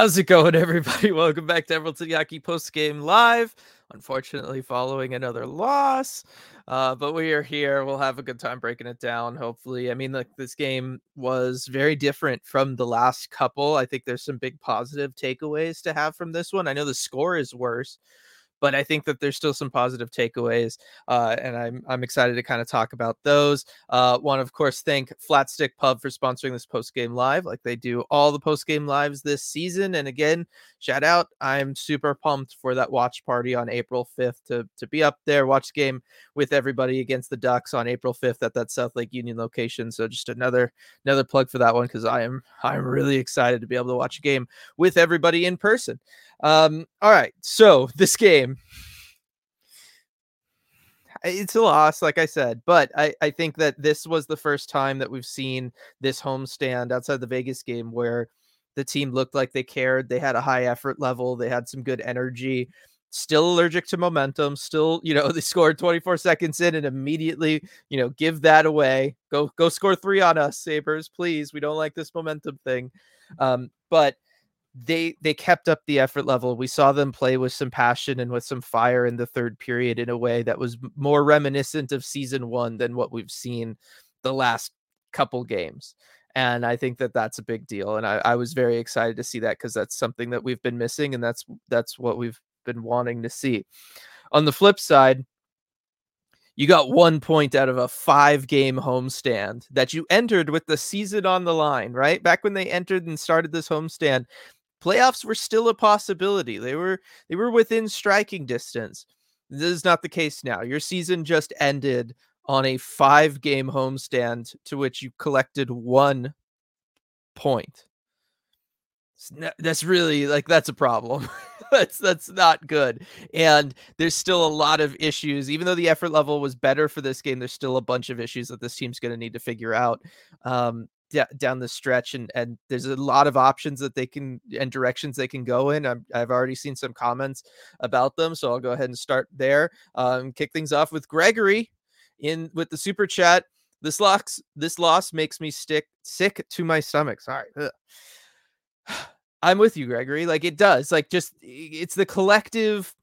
How's it going, everybody? Welcome back to Emerald City Hockey Post Game Live. Unfortunately, following another loss, but we are here. We'll have a good time breaking it down. Hopefully, I mean, look, this game was very different from the last couple. I think there's some big positive takeaways to have from this one. I know the score is worse, but I think that there's still some positive takeaways, and I'm excited to kind of talk about those. Want to, of course, thank Flat Stick Pub for sponsoring this post game live, like they do all the post game lives this season. And again, shout out! I'm super pumped for that watch party on April 5th to be up there, watch the game with everybody against the Ducks on April 5th at that South Lake Union location. So just another plug for that one, because I'm really excited to be able to watch a game with everybody in person. All right, so this game, it's a loss, like I said, but I think that this was the first time that we've seen this homestand outside the Vegas game where the team looked like they cared. They had a high effort level. They had some good energy. Still allergic to momentum. Still, they scored 24 seconds in and immediately, give that away. Go score 3 on us, Sabres, please. We don't like this momentum thing. But they kept up the effort level. We saw them play with some passion and with some fire in the third period in a way that was more reminiscent of season 1 than what we've seen the last couple games. And I think that that's a big deal. And I was very excited to see that, because that's something that we've been missing, and that's what we've been wanting to see. On the flip side, you got 1 point out of a 5-game homestand that you entered with the season on the line, right? Back when they entered and started this homestand, playoffs were still a possibility. They were within striking distance. This is not the case now. Your season just ended on a 5-game homestand to which you collected 1 point. That's really, that's a problem. that's not good. And there's still a lot of issues. Even though the effort level was better for this game, there's still a bunch of issues that this team's going to need to figure out down the stretch. And there's a lot of options that they can, and directions they can go in. I've already seen some comments about them, so I'll go ahead and start there. Kick things off with Gregory with the super chat. This loss makes me sick to my stomach. Sorry. Ugh. I'm with you, Gregory. It does. It's the collective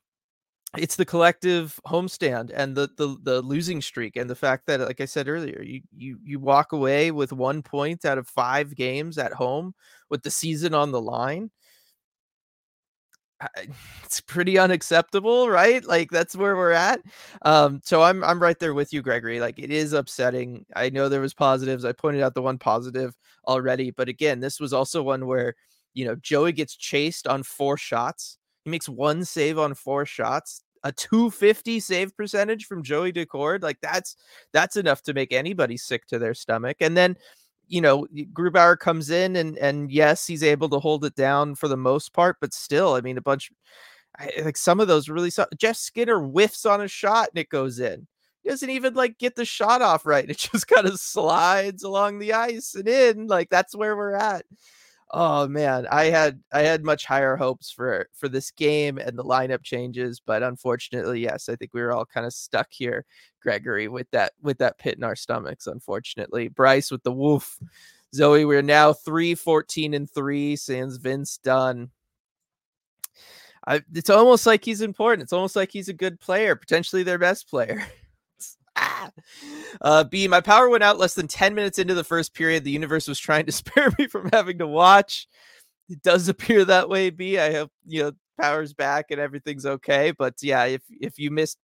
homestand and the losing streak, and the fact that, like I said earlier, you walk away with 1 point out of 5 games at home with the season on the line. It's pretty unacceptable, right? That's where we're at. So I'm right there with you, Gregory. It is upsetting. I know there was positives. I pointed out the one positive already, but again, this was also one where, Joey gets chased on 4 shots. He makes 1 save on 4 shots, a .250 save percentage from Joey Daccord. That's enough to make anybody sick to their stomach. And then, Grubauer comes in and yes, he's able to hold it down for the most part, but still, I mean, some of those really Jeff Skinner whiffs on a shot and it goes in. He doesn't even get the shot off right. It just kind of slides along the ice and in. That's where we're at. Oh man, I had much higher hopes for this game and the lineup changes, but unfortunately, yes, I think we were all kind of stuck here, Gregory, with that pit in our stomachs. Unfortunately, Bryce with the woof. Zoe, we're now 3-14-3. Sans Vince done. It's almost like he's important. It's almost like he's a good player, potentially their best player. B, my power went out less than 10 minutes into the first period. The universe was trying to spare me from having to watch. It does appear that way, B. I hope, power's back and everything's okay. But yeah, if you missed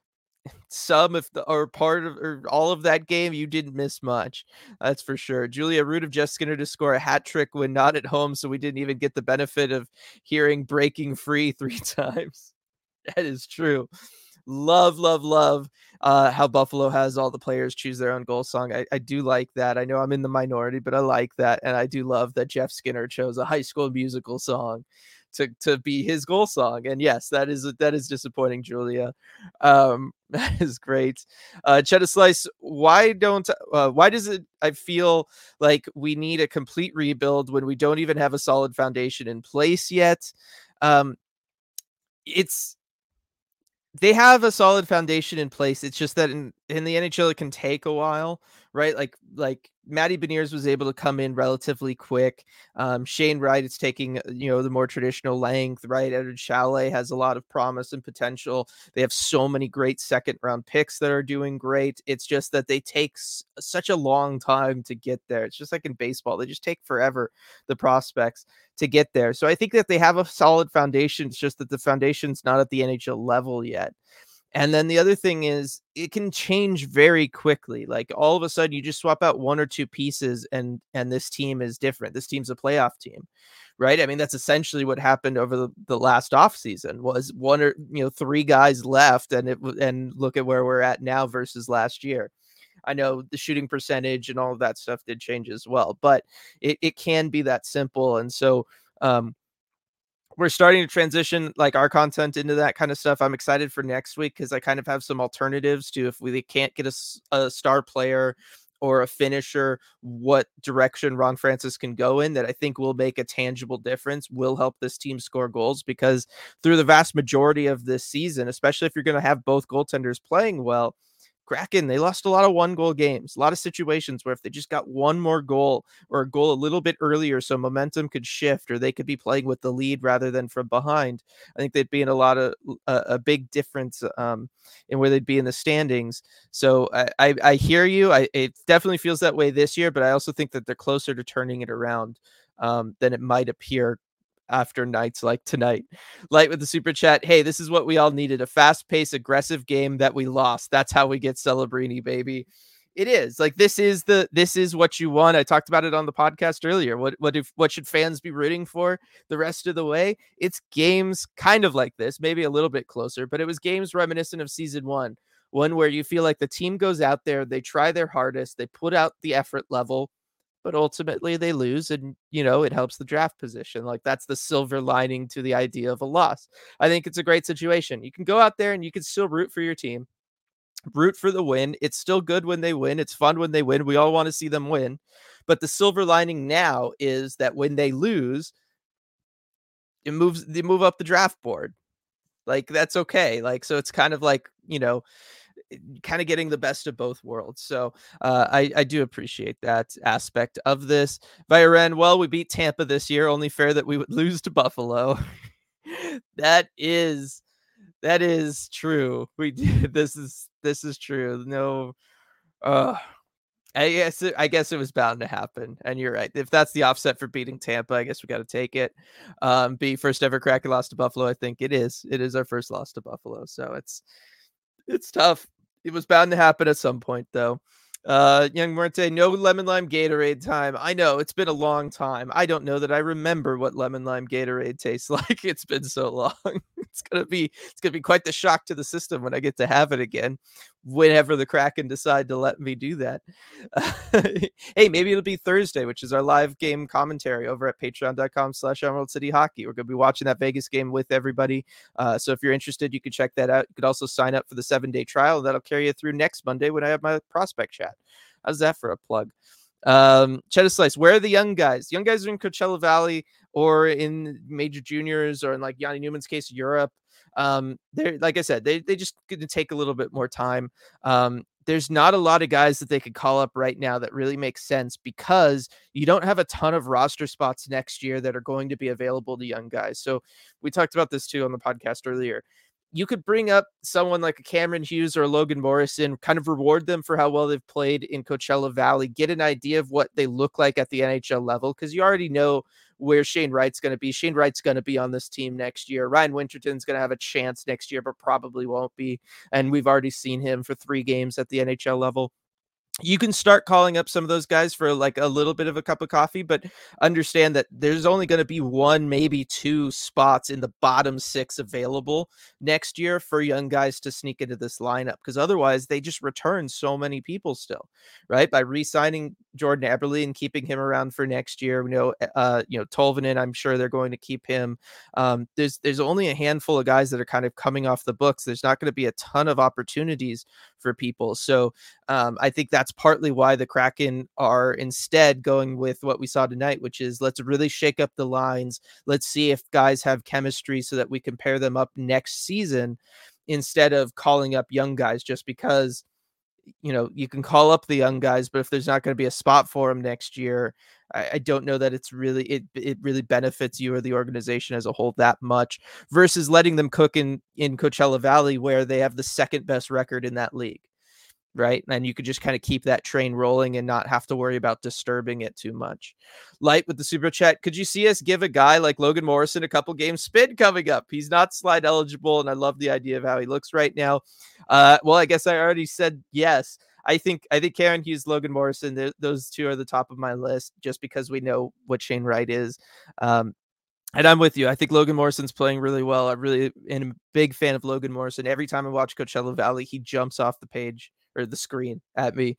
part of or all of that game, you didn't miss much. That's for sure. Julia, root of Jeff Skinner to score a hat trick when not at home, so we didn't even get the benefit of hearing breaking free 3 times. That is true. Love how Buffalo has all the players choose their own goal song. I do like that. I know I'm in the minority, but I like that. And I do love that Jeff Skinner chose a High School Musical song to be his goal song. And yes, that is disappointing, Julia. That is great. Cheddar Slice, why does it I feel like we need a complete rebuild when we don't even have a solid foundation in place yet? They have a solid foundation in place. It's just that in the NHL, it can take a while, right? Like Matty Beniers was able to come in relatively quick. Shane Wright is taking, the more traditional length, right? Edward Chalet has a lot of promise and potential. They have so many great second round picks that are doing great. It's just that they take such a long time to get there. It's just like in baseball, they just take forever, the prospects, to get there. So I think that they have a solid foundation. It's just that the foundation's not at the NHL level yet. And then the other thing is it can change very quickly. Like all of a sudden you just swap out one or two pieces and this team is different. This team's a playoff team, right? I mean, that's essentially what happened over the last offseason was one or, three guys left and look at where we're at now versus last year. I know the shooting percentage and all of that stuff did change as well, but it can be that simple. And so, we're starting to transition like our content into that kind of stuff. I'm excited for next week because I kind of have some alternatives to if we can't get a star player or a finisher, what direction Ron Francis can go in that I think will make a tangible difference, will help this team score goals because through the vast majority of this season, especially if you're going to have both goaltenders playing well, Kraken, they lost a lot of 1-goal games, a lot of situations where if they just got one more goal or a goal a little bit earlier so momentum could shift or they could be playing with the lead rather than from behind, I think they'd be in a big difference in where they'd be in the standings. So I hear you. It definitely feels that way this year, but I also think that they're closer to turning it around than it might appear after nights like tonight. Light with the super chat. Hey, this is what we all needed. A fast-paced, aggressive game that we lost. That's how we get Celebrini, baby. It is. Like this is what you want. I talked about it on the podcast earlier. What should fans be rooting for the rest of the way? It's games kind of like this, maybe a little bit closer, but it was games reminiscent of season one where you feel like the team goes out there, they try their hardest, they put out the effort level, but ultimately they lose and it helps the draft position. Like that's the silver lining to the idea of a loss. I think it's a great situation. You can go out there and you can still root for your team, root for the win. It's still good when they win. It's fun when they win. We all want to see them win. But the silver lining now is that when they lose, they move up the draft board. Like that's okay. Like so it's kind of like, kind of getting the best of both worlds. So I do appreciate that aspect of this. Viren, well, we beat Tampa this year. Only fair that we would lose to Buffalo. that is true. We did. This is true. No, I guess it was bound to happen. And you're right. If that's the offset for beating Tampa, I guess we got to take it. Be first ever Kraken loss to Buffalo. I think it is. It is our first loss to Buffalo. So it's tough. It was bound to happen at some point, though. Young Muerte, no lemon lime Gatorade time. I know it's been a long time. I don't know that I remember what lemon lime Gatorade tastes like. It's been so long. It's gonna be quite the shock to the system when I get to have it again. Whenever the Kraken decide to let me do that. Hey, maybe it'll be Thursday, which is our live game commentary over at patreon.com/Emerald City Hockey. We're gonna be watching that Vegas game with everybody. So if you're interested, you can check that out. You could also sign up for the 7-day trial. That'll carry you through next Monday when I have my prospect chat. How's that for a plug? Cheddar Slice, where are the young guys? Young guys are in Coachella Valley or in major juniors or in like Yanni Newman's case, Europe. They're like I said, they just going to take a little bit more time. There's not a lot of guys that they could call up right now that really makes sense because you don't have a ton of roster spots next year that are going to be available to young guys. So we talked about this too on the podcast earlier. You could bring up someone like a Cameron Hughes or a Logan Morrison, kind of reward them for how well they've played in Coachella Valley, get an idea of what they look like at the NHL level, because you already know where Shane Wright's going to be. Shane Wright's going to be on this team next year. Ryan Winterton's going to have a chance next year, but probably won't be. And we've already seen him for 3 games at the NHL level. You can start calling up some of those guys for like a little bit of a cup of coffee, but understand that there's only going to be 1, maybe 2 spots in the bottom 6 available next year for young guys to sneak into this lineup. Because otherwise they just return so many people still, right? By re-signing Jordan Eberle and keeping him around for next year, Tolvanen, I'm sure they're going to keep him. There's only a handful of guys that are kind of coming off the books. There's not going to be a ton of opportunities for people. So I think that's partly why the Kraken are instead going with what we saw tonight, which is let's really shake up the lines. Let's see if guys have chemistry so that we can pair them up next season instead of calling up young guys just because you can call up the young guys, but if there's not going to be a spot for them next year, I don't know that it really benefits you or the organization as a whole that much versus letting them cook in Coachella Valley where they have the second best record in that league. Right. And you could just kind of keep that train rolling and not have to worry about disturbing it too much. Light with the super chat. Could you see us give a guy like Logan Morrison a couple games spin coming up? He's not slide eligible, and I love the idea of how he looks right now. Well, I guess I already said yes. I think Karen Hughes, Logan Morrison, those two are the top of my list just because we know what Shane Wright is. And I'm with you. I think Logan Morrison's playing really well. I really am a big fan of Logan Morrison. Every time I watch Coachella Valley, he jumps off the page or the screen at me.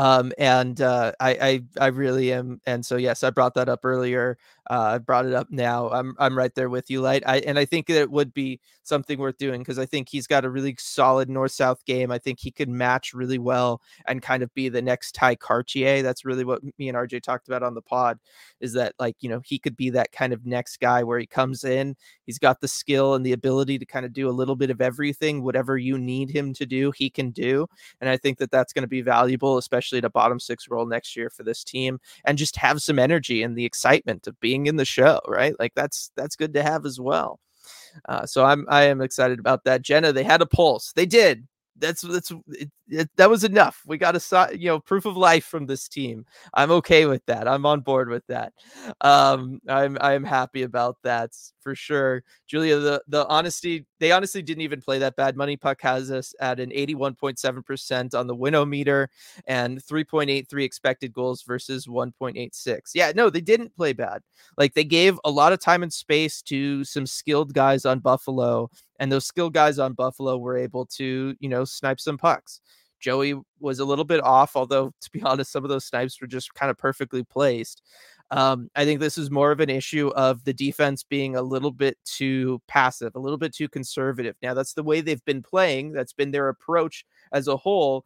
I really am. And so, yes, I brought that up earlier. I brought it up now. I'm right there with you, Light. I think that it would be something worth doing because I think he's got a really solid north-south game. I think he could match really well and kind of be the next Ty Cartier. That's really what me and RJ talked about on the pod, is that, like, he could be that kind of next guy where he comes in, he's got the skill and the ability to kind of do a little bit of everything. Whatever you need him to do, he can do. And I think that that's going to be valuable, especially at a bottom six role next year for this team, and just have some energy and the excitement of being in the show, right? Like that's good to have as well. So I am excited about that. Jenna, they had a pulse. They did. That was enough. We got a proof of life from this team. I'm okay with that. I'm on board with that. I'm happy about that for sure. Julia, they honestly didn't even play that bad. Money Puck has us at an 81.7% on the winometer and 3.83 expected goals versus 1.86. Yeah, no, they didn't play bad. Like, they gave a lot of time and space to some skilled guys on Buffalo, and those skilled guys on Buffalo were able to, snipe some pucks. Joey was a little bit off, although, to be honest, some of those snipes were just kind of perfectly placed. I think this is more of an issue of the defense being a little bit too passive, a little bit too conservative. Now, that's the way they've been playing. That's been their approach as a whole.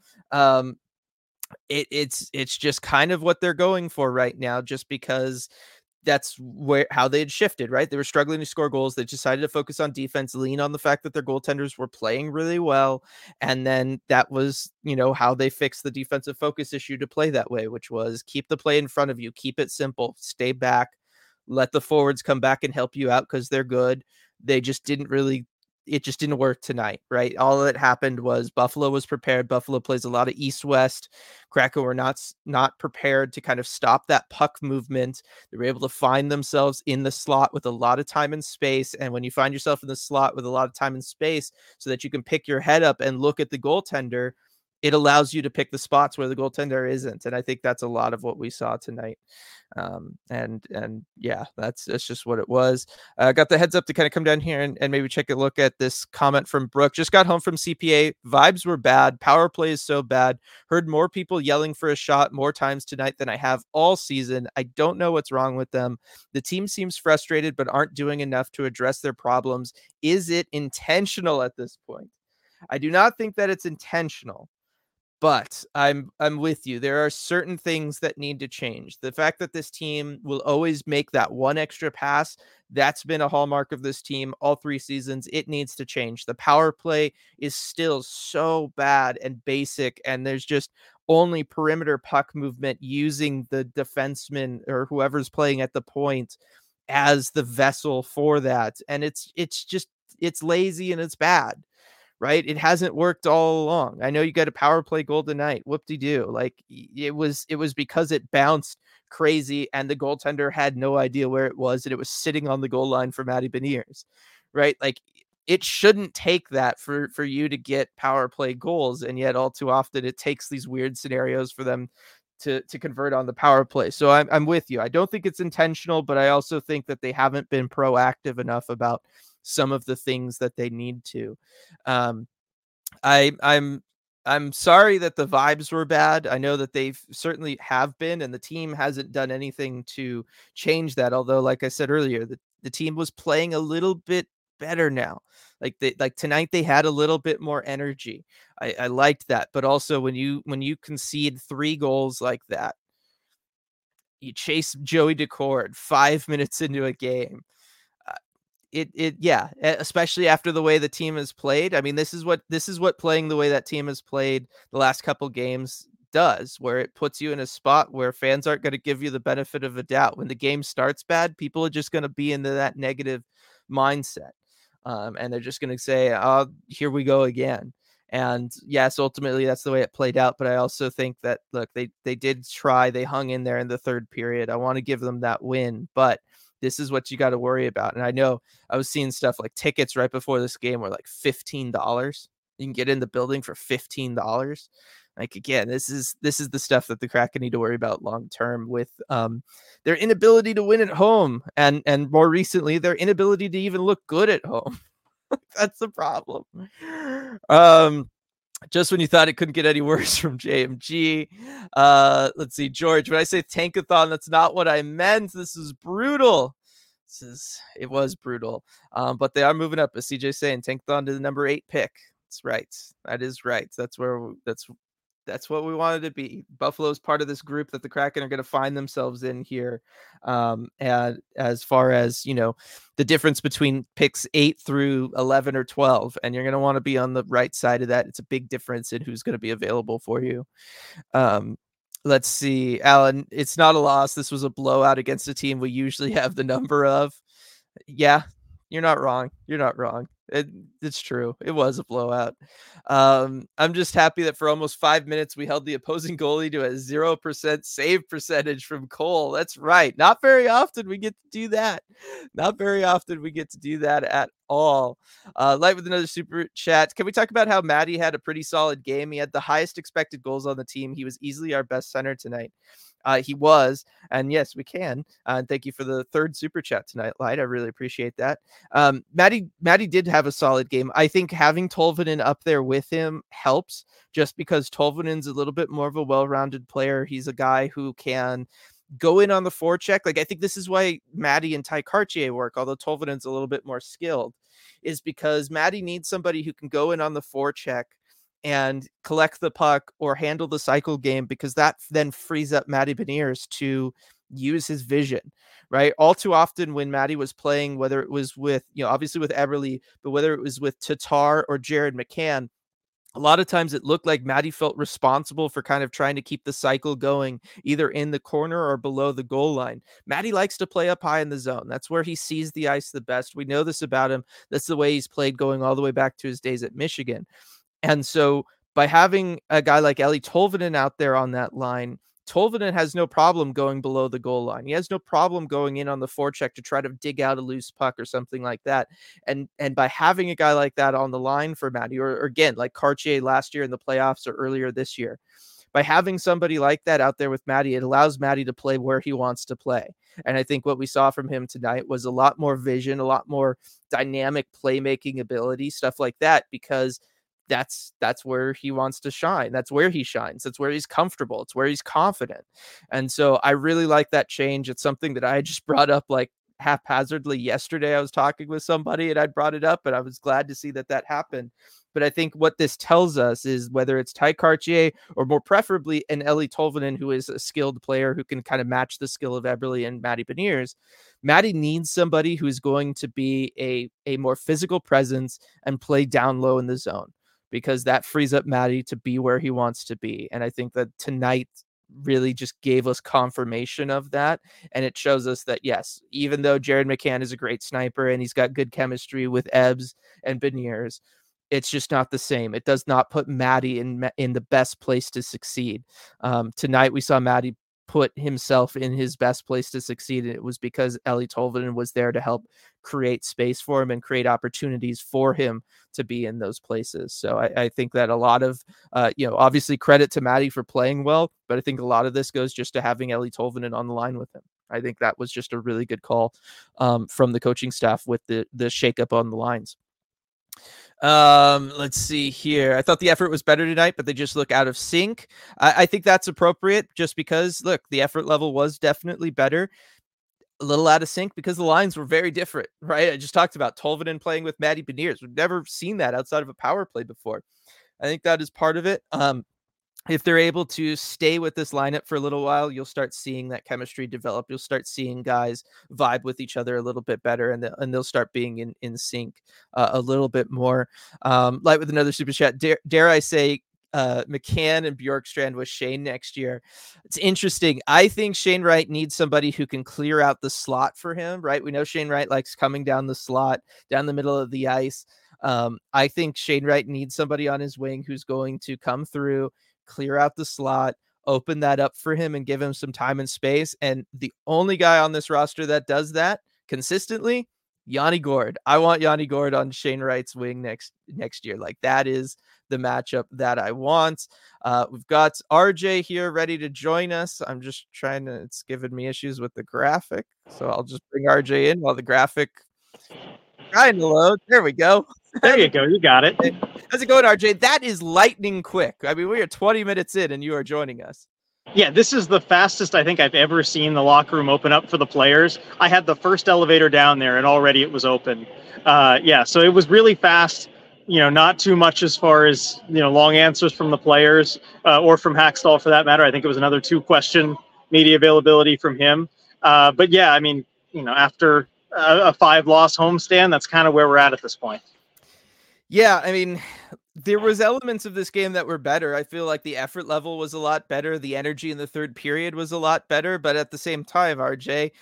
It's just kind of what they're going for right now, just because that's how they had shifted, right? They were struggling to score goals. They decided to focus on defense, lean on the fact that their goaltenders were playing really well. And then that was, how they fixed the defensive focus issue to play that way, which was keep the play in front of you, keep it simple, stay back, let the forwards come back and help you out because they're good. It just didn't work tonight, right? All that happened was Buffalo was prepared. Buffalo plays a lot of east-west. Kraken were not prepared to kind of stop that puck movement. They were able to find themselves in the slot with a lot of time and space. And when you find yourself in the slot with a lot of time and space so that you can pick your head up and look at the goaltender, it allows you to pick the spots where the goaltender isn't. And I think that's a lot of what we saw tonight. And yeah, that's just what it was. Got the heads up to kind of come down here and maybe check a look at this comment from Brooke. Just got home from CPA. Vibes were bad. Power play is so bad. Heard more people yelling for a shot more times tonight than I have all season. I don't know what's wrong with them. The team seems frustrated, but aren't doing enough to address their problems. Is it intentional at this point? I do not think that it's intentional. But I'm with you. There are certain things that need to change. The fact that this team will always make that one extra pass, that's been a hallmark of this team all 3 seasons. It needs to change. The power play is still so bad and basic, and there's just only perimeter puck movement using the defenseman or whoever's playing at the point as the vessel for that. And it's lazy and it's bad. Right? It hasn't worked all along. I know you got a power play goal tonight. Whoop-de-doo. Like, it was because it bounced crazy and the goaltender had no idea where it was, and it was sitting on the goal line for Matty Beniers. Right? Like, it shouldn't take that for you to get power play goals, and yet all too often it takes these weird scenarios for them to convert on the power play. So I'm with you. I don't think it's intentional, but I also think that they haven't been proactive enough about some of the things that they need to. Um, I'm sorry that the vibes were bad. I know that they've certainly have been, and the team hasn't done anything to change that. Although, like I said earlier, the team was playing a little bit better now. Like tonight, they had a little bit more energy. I liked that, but also when you concede 3 goals like that, you chase Joey Daccord 5 minutes into a game. yeah, especially after the way the team has played. I mean, this is what playing the way that team has played the last couple games does, where it puts you in a spot where fans aren't going to give you the benefit of a doubt. When the game starts bad, people are just going to be into that negative mindset. And they're just going to say, "Oh, here we go again." And yes, ultimately that's the way it played out. But I also think that, look, they did try, they hung in there in the third period. I want to give them that win, but this is what you got to worry about. And I know I was seeing stuff like tickets right before this game were like $15. You can get in the building for $15. Like, again, this is the stuff that the Kraken need to worry about long term with their inability to win at home, and more recently their inability to even look good at home. That's the problem. Just when you thought it couldn't get any worse from JMG. Let's see, George. When I say tankathon, that's not what I meant. This is brutal. It was brutal. But they are moving up, as CJ saying, tankathon to the number 8 pick. That's right. That is right. That's what we wanted to be. Buffalo's part of this group that the Kraken are going to find themselves in here. And as far as, the difference between picks 8 through 11 or 12, and you're going to want to be on the right side of that. It's a big difference in who's going to be available for you. Let's see, Alan, it's not a loss. This was a blowout against a team we usually have the number of. Yeah, you're not wrong. You're not wrong. It's true. It was a blowout. I'm just happy that for almost 5 minutes we held the opposing goalie to a 0% save percentage from Cole. That's right. Not very often we get to do that. Not very often we get to do that at all. Light with another super chat. Can we talk about how Maddie had a pretty solid game? He had the highest expected goals on the team. He was easily our best center tonight. He was, and yes, we can. And thank you for the third super chat tonight, Light. I really appreciate that. Maddie did have a solid game. I think having Tolvanen up there with him helps, just because Tolvanen's a little bit more of a well-rounded player. He's a guy who can go in on the forecheck. Like, I think this is why Maddie and Ty Cartier work, although Tolvanen's a little bit more skilled, is because Maddie needs somebody who can go in on the forecheck and collect the puck or handle the cycle game, because that then frees up Matty Beniers to use his vision, right? All too often when Matty was playing, whether it was with, obviously with Eberle, but whether it was with Tatar or Jared McCann, a lot of times it looked like Matty felt responsible for kind of trying to keep the cycle going either in the corner or below the goal line. Matty likes to play up high in the zone. That's where he sees the ice the best. We know this about him. That's the way he's played going all the way back to his days at Michigan. And so by having a guy like Eeli Tolvanen out there on that line, Tolvanen has no problem going below the goal line. He has no problem going in on the forecheck to try to dig out a loose puck or something like that. And by having a guy like that on the line for Matty, or again, like Cartier last year in the playoffs or earlier this year, by having somebody like that out there with Matty, it allows Matty to play where he wants to play. And I think what we saw from him tonight was a lot more vision, a lot more dynamic playmaking ability, stuff like that, because that's where he wants to shine. That's where he shines. That's where he's comfortable. It's where he's confident. And so I really like that change. It's something that I just brought up like haphazardly yesterday. I was talking with somebody and I brought it up, and I was glad to see that happened. But I think what this tells us is, whether it's Ty Cartier or more preferably an Eeli Tolvanen, who is a skilled player who can kind of match the skill of Eberle and Matty Beniers, Matty needs somebody who's going to be a more physical presence and play down low in the zone, because that frees up Matty to be where he wants to be. And I think that tonight really just gave us confirmation of that. And it shows us that, yes, even though Jared McCann is a great sniper and he's got good chemistry with Ebbs and Beniers, it's just not the same. It does not put Matty in the best place to succeed. Tonight we saw Matty put himself in his best place to succeed, and it was because Eeli Tolvanen was there to help create space for him and create opportunities for him to be in those places. So I think that a lot of, obviously credit to Matty for playing well, but I think a lot of this goes just to having Eeli Tolvanen on the line with him. I think that was just a really good call from the coaching staff with the shakeup on the lines. Let's see here. I thought the effort was better tonight, but they just look out of sync. I think that's appropriate, just because, look, the effort level was definitely better. A little out of sync because the lines were very different, right? I just talked about Tolvanen playing with Matty Beniers. We've never seen that outside of a power play before. I think that is part of it. if they're able to stay with this lineup for a little while, you'll start seeing that chemistry develop. You'll start seeing guys vibe with each other a little bit better, and they'll start being in sync a little bit more. Like with another super chat, dare I say, McCann and Bjorkstrand with Shane next year. It's interesting. I think Shane Wright needs somebody who can clear out the slot for him, right? We know Shane Wright likes coming down the slot, down the middle of the ice. I think Shane Wright needs somebody on his wing who's going to come through, clear out the slot, open that up for him, and give him some time and space. And the only guy on this roster that does that consistently, Yanni Gourde. I want Yanni Gourde on Shane Wright's wing next year. Like, that is the matchup that I want. We've got RJ here ready to join us. I'm just trying to, it's giving me issues with the graphic, so I'll just bring RJ in while the graphic trying to load. There we go. There you go. You got it. How's it going, RJ? That is lightning quick. I mean, we are 20 minutes in and you are joining us. Yeah, this is the fastest I think I've ever seen the locker room open up for the players. I had the first elevator down there and already it was open. So it was really fast. Not too much as far as, long answers from the players or from Hackstall for that matter. I think it was another 2-question media availability from him. But yeah, I mean, after a 5-loss homestand, that's kind of where we're at this point. Yeah, I mean, there was elements of this game that were better. I feel like the effort level was a lot better. The energy in the third period was a lot better. But at the same time, RJ,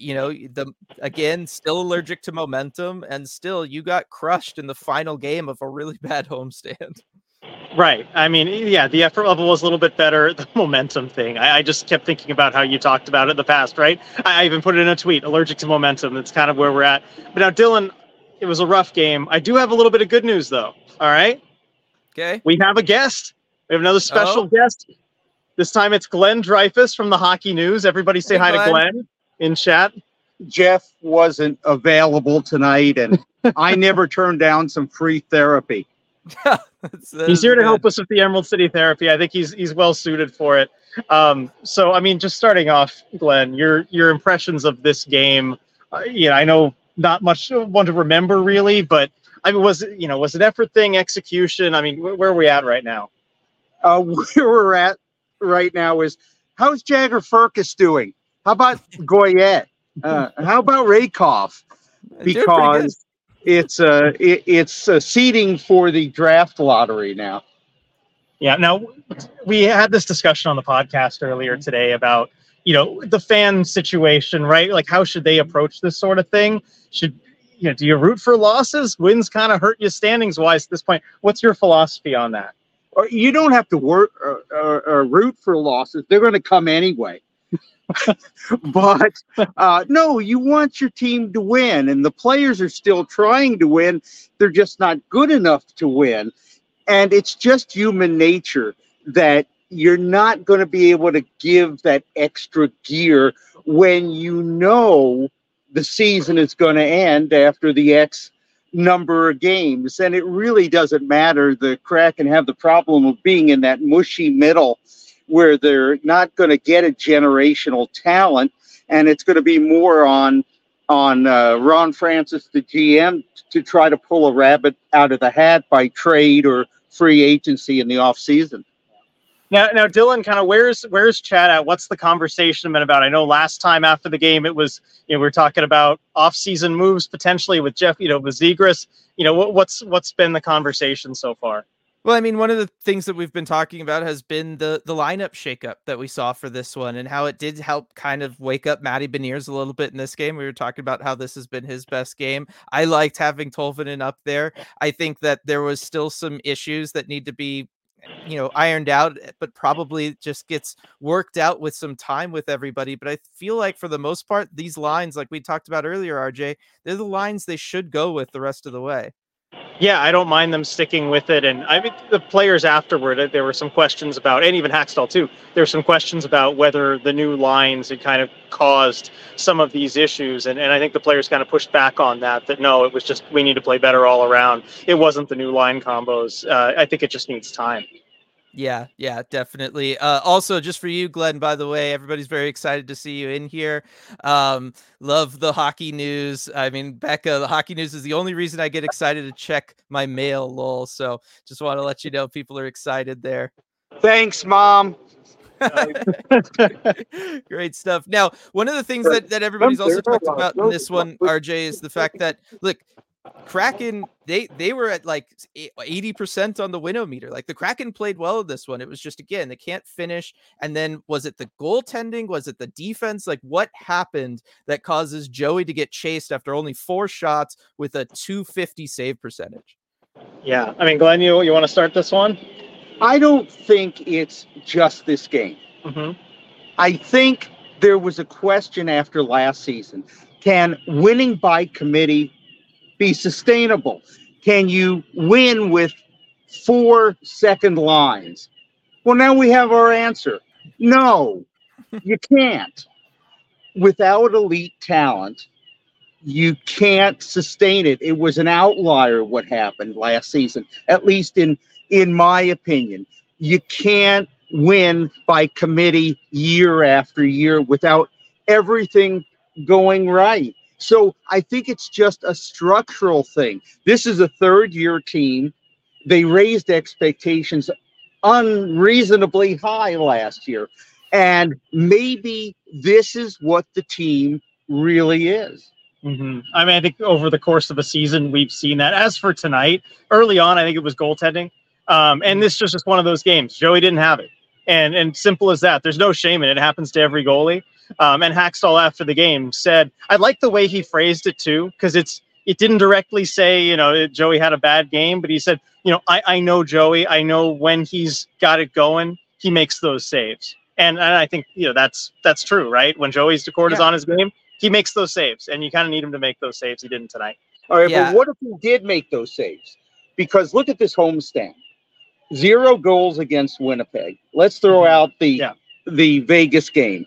again, still allergic to momentum, and still you got crushed in the final game of a really bad homestand. Right. I mean, yeah, the effort level was a little bit better. The momentum thing, I just kept thinking about how you talked about it in the past, right? I even put it in a tweet, allergic to momentum. That's kind of where we're at. But now, Dylan, it was a rough game. I do have a little bit of good news, though. All right. Okay. We have a guest. We have another special guest. This time it's Glenn Dreyfus from the Hockey News. Everybody say hi to Glenn in chat. Jeff wasn't available tonight, and I never turned down some free therapy. He's here to help us with the Emerald City therapy. I think he's well suited for it. So, I mean, just starting off, Glenn, your impressions of this game. I know not much one to remember really, but I mean, was it effort thing, execution? I mean, where are we at right now? Where we're at right now is, how's Jagger Firkus doing? How about Goyette? How about Rakoff? Because it's seeding for the draft lottery now. Yeah. Now, we had this discussion on the podcast earlier today about, the fan situation, right? Like, how should they approach this sort of thing? Do you root for losses? Wins kind of hurt you standings wise at this point. What's your philosophy on that? You don't have to work or root for losses. They're going to come anyway. But no, you want your team to win, and the players are still trying to win. They're just not good enough to win. And it's just human nature that you're not going to be able to give that extra gear when the season is going to end after the X number of games. And it really doesn't matter. The Kraken have the problem of being in that mushy middle where they're not going to get a generational talent, and it's going to be more on Ron Francis, the GM, to try to pull a rabbit out of the hat by trade or free agency in the off season. Now, Dylan, kind of where's Chad at? What's the conversation been about? I know last time after the game, it was, we were talking about off-season moves potentially with Jeff, with Zegras. What's been the conversation so far? Well, I mean, one of the things that we've been talking about has been the lineup shakeup that we saw for this one, and how it did help kind of wake up Matty Beniers a little bit in this game. We were talking about how this has been his best game. I liked having Tolvanen up there. I think that there was still some issues that need to be, ironed out, but probably just gets worked out with some time with everybody. But I feel like for the most part, these lines, like we talked about earlier, RJ, they're the lines they should go with the rest of the way. Yeah, I don't mind them sticking with it. And I mean, the players afterward, there were some questions about, and even Hackstall too, there were some questions about whether the new lines had kind of caused some of these issues. And I think the players kind of pushed back on that no, it was just, we need to play better all around. It wasn't the new line combos. I think it just needs time. Yeah, definitely. Also, just for you, Glenn, by the way, everybody's very excited to see you in here. Love the Hockey News. I mean, Becca, the Hockey News is the only reason I get excited to check my mail, lol. So just want to let you know people are excited there. Thanks, Mom. Great stuff. Now, one of the things that everybody's also talked about in this one, RJ, is the fact that, look, Kraken, they were at like 80% on the winometer. Like the Kraken played well in this one. It was just, again, they can't finish. And then was it the goaltending? Was it the defense? Like what happened that causes Joey to get chased after only 4 shots with a .250 save percentage? Yeah. I mean, Glenn, you want to start this one? I don't think it's just this game. Mm-hmm. I think there was a question after last season. Can winning by committee be sustainable? Can you win with 4 second lines? Well, now we have our answer. No, you can't. Without elite talent, you can't sustain it. It was an outlier what happened last season, at least in my opinion. You can't win by committee year after year without everything going right. So I think it's just a structural thing. This is a third-year team. They raised expectations unreasonably high last year. And maybe this is what the team really is. Mm-hmm. I mean, I think over the course of a season, we've seen that. As for tonight, early on, I think it was goaltending. And this was just one of those games. Joey didn't have it. And simple as that. There's no shame in it. It happens to every goalie. And Hackstall after the game said, I like the way he phrased it too, because it didn't directly say, Joey had a bad game, but he said, I know Joey. I know when he's got it going, he makes those saves. And I think, that's true, right? When Joey's Decord is on his game, he makes those saves, and you kind of need him to make those saves. He didn't tonight. All right, but what if he did make those saves? Because look at this homestand. 0 goals against Winnipeg. Let's throw out the Vegas game.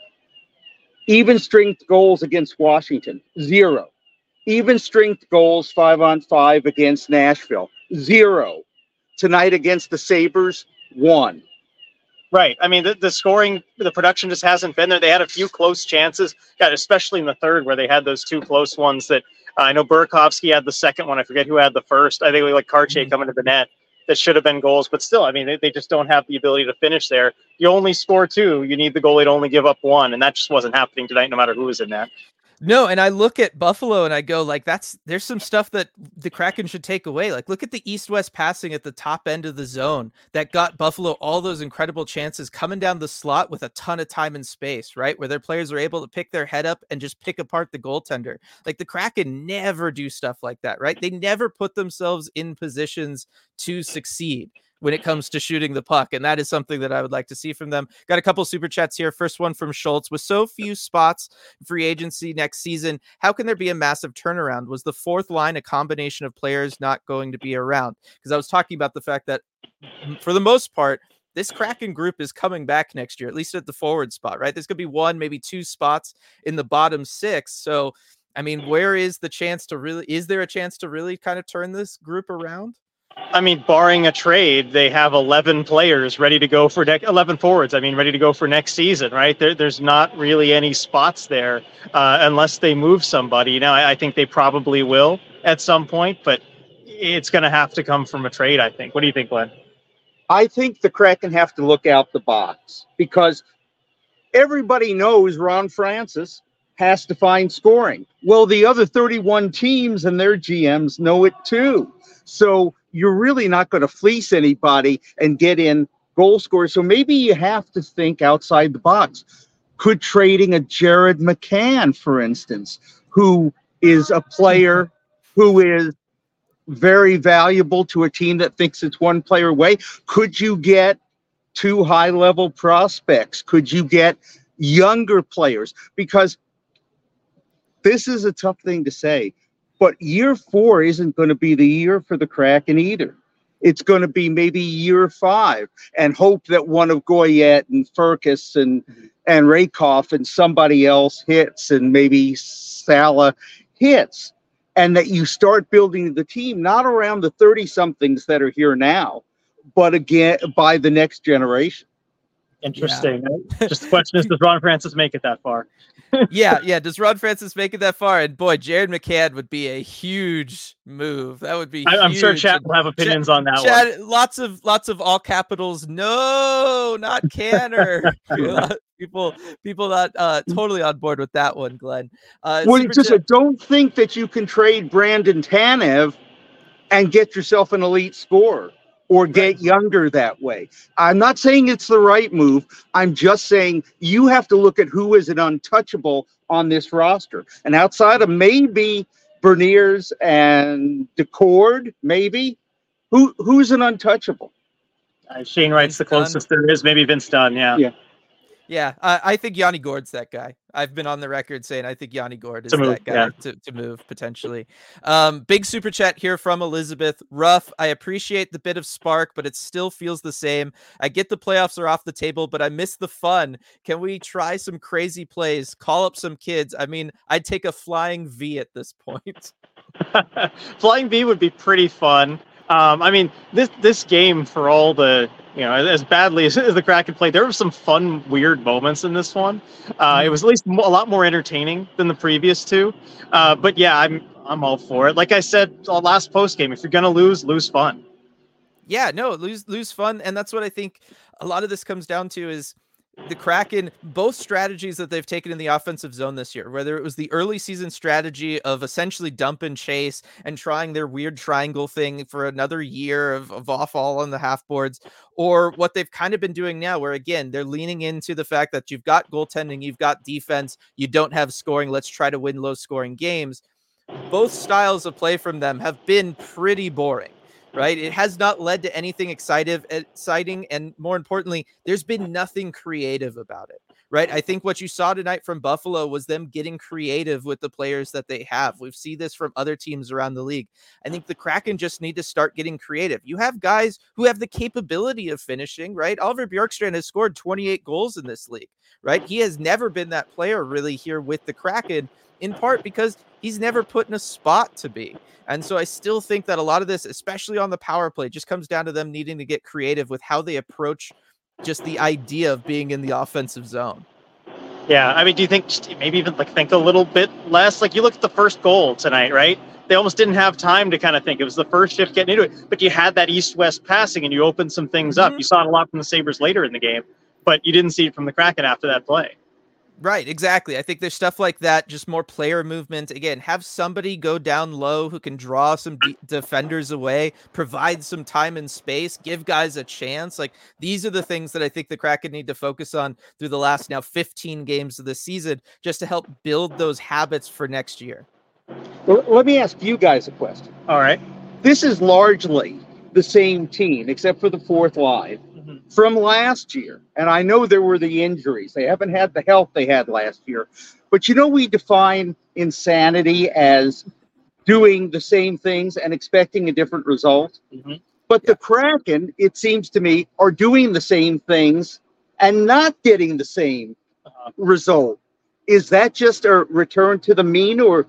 Even strength goals against Washington, 0. Even strength goals 5-on-5 against Nashville, 0. Tonight against the Sabres, 1. Right. I mean, the scoring, the production just hasn't been there. They had a few close chances, especially in the third where they had those 2 close ones that I know Burakovsky had the second one. I forget who had the first. I think we Karche coming to the net. That should have been goals, but still, I mean, they just don't have the ability to finish there. You only score 2. You need the goalie to only give up 1, and that just wasn't happening tonight, no matter who was in that. No, and I look at Buffalo and I go, there's some stuff that the Kraken should take away. Like, look at the east-west passing at the top end of the zone that got Buffalo all those incredible chances coming down the slot with a ton of time and space, right? Where their players are able to pick their head up and just pick apart the goaltender. Like, the Kraken never do stuff like that, right? They never put themselves in positions to succeed when it comes to shooting the puck. And that is something that I would like to see from them. Got a couple super chats here. First one from Schultz. With so few spots free agency next season, how can there be a massive turnaround? Was the 4th line a combination of players not going to be around? Because I was talking about the fact that for the most part, this Kraken group is coming back next year, at least at the forward spot, right? There's going to be 1, maybe 2 spots in the bottom 6. So, I mean, where is the chance to really, is there a chance to really kind of turn this group around? I mean, barring a trade, they have 11 players ready to go for 11 forwards. I mean, ready to go for next season, right? There's not really any spots there unless they move somebody. Now, I think they probably will at some point, but it's going to have to come from a trade, I think. What do you think, Glenn? I think the Kraken have to look out the box because everybody knows Ron Francis has to find scoring. Well, the other 31 teams and their GMs know it too. So you're really not going to fleece anybody and get in goal scorers. So maybe you have to think outside the box. Could trading a Jared McCann, for instance, who is a player who is very valuable to a team that thinks it's one player away, could you get 2 high-level prospects? Could you get younger players? Because this is a tough thing to say. But year 4 isn't going to be the year for the Kraken either. It's going to be maybe year 5 and hope that one of Goyette and Furcus and Rakoff and somebody else hits and maybe Salah hits. And that you start building the team, not around the 30-somethings that are here now, but again, by the next generation. Interesting. Yeah. Just the question is, does Ron Francis make it that far? yeah. Does Ron Francis make it that far? And boy, Jared McCann would be a huge move. That would be I'm huge. sure Chad will have opinions on that one. Lots of all capitals. No, not Canner. people not totally on board with that one, Glenn. Don't think that you can trade Brandon Tanev and get yourself an elite scorer or get younger that way. I'm not saying it's the right move. I'm just saying you have to look at who is an untouchable on this roster. And outside of maybe Berniers and Decord, maybe, who's an untouchable? Shane Wright's the closest there is. Maybe Vince Dunn, Yeah, I think Yanni Gourde's that guy. I've been on the record saying I think Yanni Gourde is that guy to move potentially. Big super chat here from Elizabeth. Rough, I appreciate the bit of spark, but it still feels the same. I get the playoffs are off the table, but I miss the fun. Can we try some crazy plays? Call up some kids. I mean, I'd take a flying V at this point. Flying V would be pretty fun. I mean, this game, for all the, as badly as the Kraken played, there were some fun, weird moments in this one. It was at least a lot more entertaining than the previous two. But yeah, I'm all for it. Like I said, last post game, if you're gonna lose fun. Yeah, no, lose fun, and that's what I think a lot of this comes down to is the Kraken, both strategies that they've taken in the offensive zone this year, whether it was the early season strategy of essentially dump and chase and trying their weird triangle thing for another year of off all on the half boards, or what they've kind of been doing now, where again, they're leaning into the fact that you've got goaltending, you've got defense, you don't have scoring. Let's try to win low scoring games. Both styles of play from them have been pretty boring. Right? It has not led to anything exciting. And more importantly, there's been nothing creative about it. Right? I think what you saw tonight from Buffalo was them getting creative with the players that they have. We've seen this from other teams around the league. I think the Kraken just need to start getting creative. You have guys who have the capability of finishing, right? Oliver Bjorkstrand has scored 28 goals in this league, right? He has never been that player really here with the Kraken, in part because he's never put in a spot to be. And so I still think that a lot of this, especially on the power play, just comes down to them needing to get creative with how they approach just the idea of being in the offensive zone. Yeah, I mean, do you think maybe even think a little bit less? Like you look at the first goal tonight, right? They almost didn't have time to kind of think. It was the first shift getting into it, but you had that east-west passing and you opened some things up. You saw it a lot from the Sabres later in the game, but you didn't see it from the Kraken after that play. Right, exactly. I think there's stuff like that, just more player movement. Again, have somebody go down low who can draw some defenders away, provide some time and space, give guys a chance. Like these are the things that I think the Kraken need to focus on through the last now 15 games of the season, just to help build those habits for next year. Well, let me ask you guys a question. All right. This is largely the same team, except for the fourth line from last year. And I know there were the injuries. They haven't had the health they had last year. But we define insanity as doing the same things and expecting a different result. But the Kraken, it seems to me, are doing the same things and not getting the same result. Is that just a return to the mean, or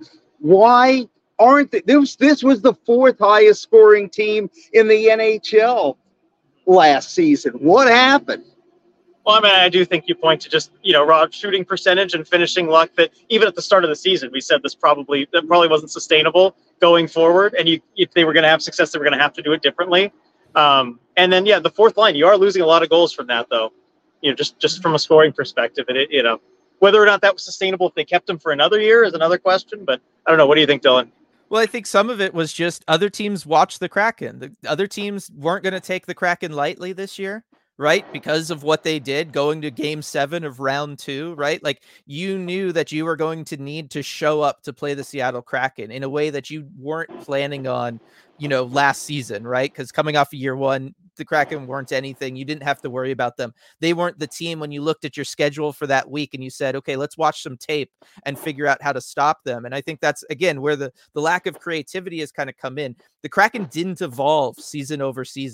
why aren't they? This was the fourth highest scoring team in the NHL last season. What happened? Well, I mean, I do think you point to just, raw shooting percentage and finishing luck that even at the start of the season, we said that probably wasn't sustainable going forward. And if they were going to have success, they were going to have to do it differently. And then, the fourth line, you are losing a lot of goals from that, though, just from a scoring perspective. And, whether or not that was sustainable if they kept him for another year is another question. But I don't know. What do you think, Dylan? Well, I think some of it was just other teams watched the Kraken. The other teams weren't going to take the Kraken lightly this year, right? Because of what they did going to game 7 of round 2, right? Like you knew that you were going to need to show up to play the Seattle Kraken in a way that you weren't planning on, last season, right? Because coming off of year 1, the Kraken weren't anything. You didn't have to worry about them. They weren't the team when you looked at your schedule for that week and you said, okay, let's watch some tape and figure out how to stop them. And I think that's, again, where the lack of creativity has kind of come in. The Kraken didn't evolve season over season.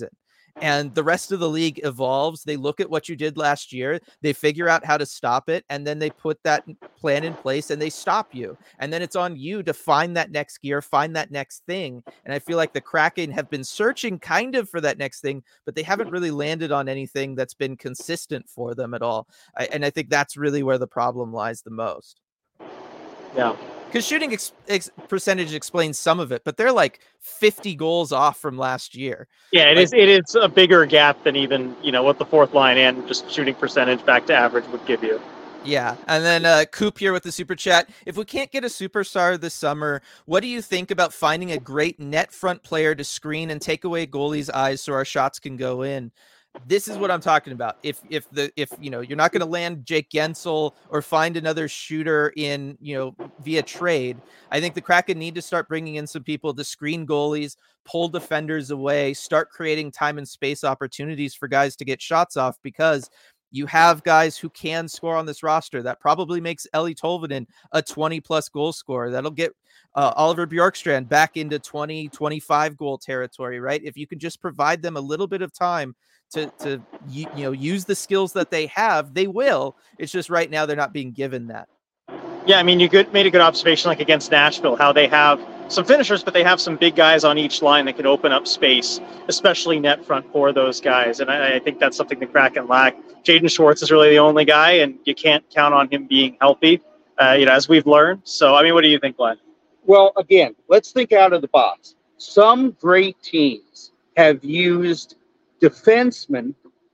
and the rest of the league evolves. They look at what you did last year, they figure out how to stop it, and then they put that plan in place and they stop you. And then it's on you to find that next gear, find that next thing. And I feel like the Kraken have been searching kind of for that next thing, but they haven't really landed on anything that's been consistent for them at all. And I think that's really where the problem lies the most. Yeah. Because shooting percentage explains some of it, but they're like 50 goals off from last year. Yeah, it is a bigger gap than even, what the fourth line and just shooting percentage back to average would give you. Yeah. And then Coop here with the super chat. If we can't get a superstar this summer, what do you think about finding a great net front player to screen and take away goalies' eyes so our shots can go in? This is what I'm talking about. If you're not going to land Jake Gensel or find another shooter in, via trade, I think the Kraken need to start bringing in some people to screen goalies, pull defenders away, start creating time and space opportunities for guys to get shots off, because you have guys who can score on this roster. That probably makes Eeli Tolvanen a 20-plus goal scorer. That'll get Oliver Bjorkstrand back into 20, 25 goal territory, right? If you can just provide them a little bit of time to use the skills that they have, they will. It's just right now they're not being given that. Yeah, I mean, made a good observation, like against Nashville, how they have some finishers, but they have some big guys on each line that can open up space, especially net front for those guys. And I think that's something the Kraken lack. Jaden Schwartz is really the only guy, and you can't count on him being healthy, as we've learned. So, I mean, what do you think, Glenn? Well, again, let's think out of the box. Some great teams have used defensemen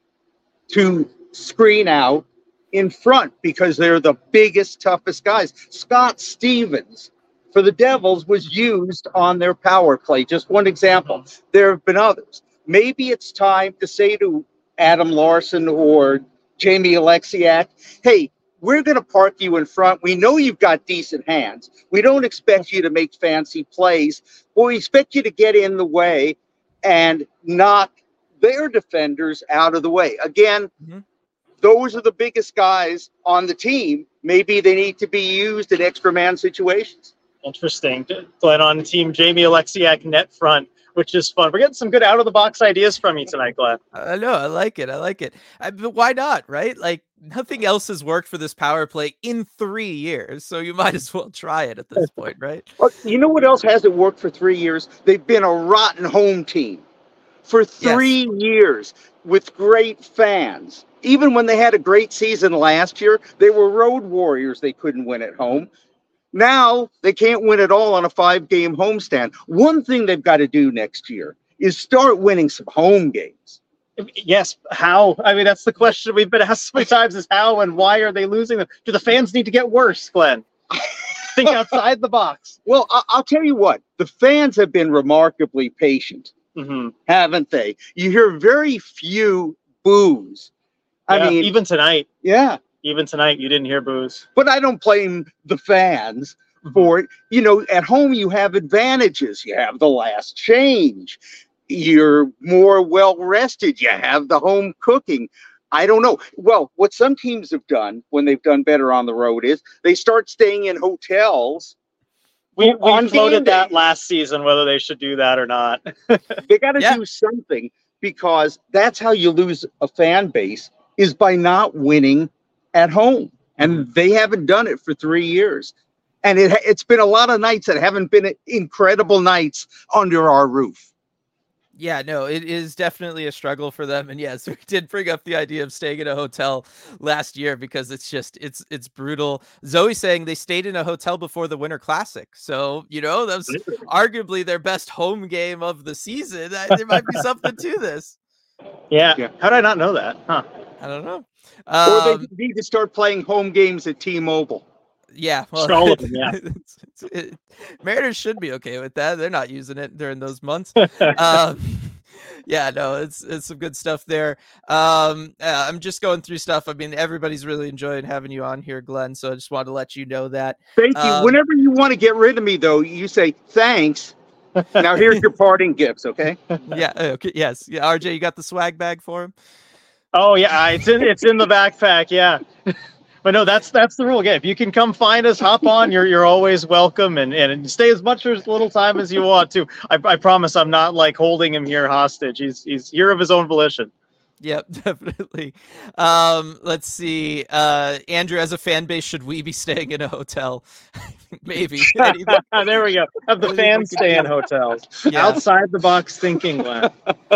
to screen out in front because they're the biggest, toughest guys. Scott Stevens for the Devils was used on their power play. Just one example. There have been others. Maybe it's time to say to Adam Larson or Jamie Alexiak, hey, we're going to park you in front. We know you've got decent hands. We don't expect you to make fancy plays, but we expect you to get in the way and knock their defenders out of the way. Again, those are the biggest guys on the team. Maybe they need to be used in extra man situations. Interesting. Glenn on team Jamie Alexiak net front, which is fun. We're getting some good out of the box ideas from you tonight, Glenn. I know. I like it. But why not, right? Like, nothing else has worked for this power play in 3 years, so you might as well try it at this point, right? Well, you know what else hasn't worked for 3 years? They've been a rotten home team for 3 years with great fans. Even when they had a great season last year, they were road warriors. They couldn't win at home. Now they can't win at all on a 5-game homestand. One thing they've got to do next year is start winning some home games. Yes. How? I mean, that's the question we've been asked so many times, is how and why are they losing them? Do the fans need to get worse, Glenn? Think outside the box. Well, I'll tell you what. The fans have been remarkably patient, haven't they? You hear very few boos. I mean, even tonight. Yeah. Even tonight, you didn't hear boos. But I don't blame the fans for it. At home, you have advantages. You have the last change. You're more well-rested. You have the home cooking. I don't know. Well, what some teams have done when they've done better on the road is they start staying in hotels. We floated that last season, whether they should do that or not. They got to do something, because that's how you lose a fan base, is by not winning at home. And they haven't done it for 3 years. And it's been a lot of nights that haven't been incredible nights under our roof. Yeah, no, it is definitely a struggle for them. And yes, we did bring up the idea of staying in a hotel last year because it's brutal. Zoe saying they stayed in a hotel before the Winter Classic. So, that was arguably their best home game of the season. There might be something to this. Yeah. How did I not know that? Huh. I don't know. Or they need to start playing home games at T-Mobile. Yeah, well, all of them, yeah. Mariners should be okay with that. They're not using it during those months. Yeah, no, it's some good stuff there. I'm just going through stuff. I mean, everybody's really enjoying having you on here, Glenn. So I just wanted to let you know that. Thank you. Whenever you want to get rid of me, though, you say thanks. Now here's your parting gifts, okay? Yeah. Okay. Yes. Yeah. RJ, you got the swag bag for him? Oh yeah, it's in the backpack. Yeah. But no, that's the rule. Again, if you can come find us, hop on. You're always welcome, and stay as much or as little time as you want to. I promise I'm not like holding him here hostage. He's here of his own volition. Yep, definitely. Let's see. Andrew, as a fan base, should we be staying in a hotel? Maybe. There we go. Have the fans stay in hotels. Yeah. Outside the box thinking, Glenn.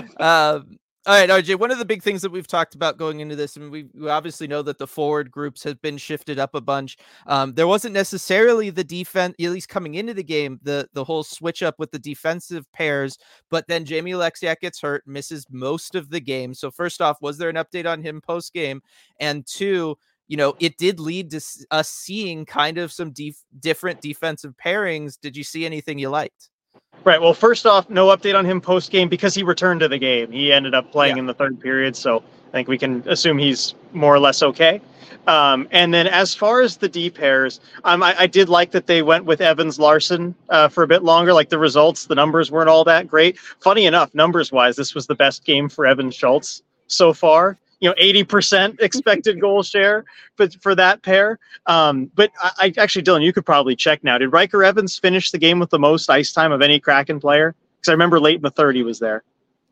All right, RJ, one of the big things that we've talked about going into this, and we obviously know that the forward groups have been shifted up a bunch. There wasn't necessarily the defense, at least coming into the game, the whole switch up with the defensive pairs, but then Jamie Alexiak gets hurt, misses most of the game. So first off, was there an update on him post-game? And two, it did lead to us seeing kind of some different defensive pairings. Did you see anything you liked? Right. Well, first off, no update on him post-game because he returned to the game. He ended up playing in the third period, so I think we can assume he's more or less okay. And then as far as the D pairs, I did like that they went with Evans-Larson for a bit longer. Like the results, the numbers weren't all that great. Funny enough, numbers-wise, this was the best game for Evan Schultz so far. 80% expected goal share for that pair. But I actually, Dylan, you could probably check now. Did Riker Evans finish the game with the most ice time of any Kraken player? Because I remember late in the third he was there.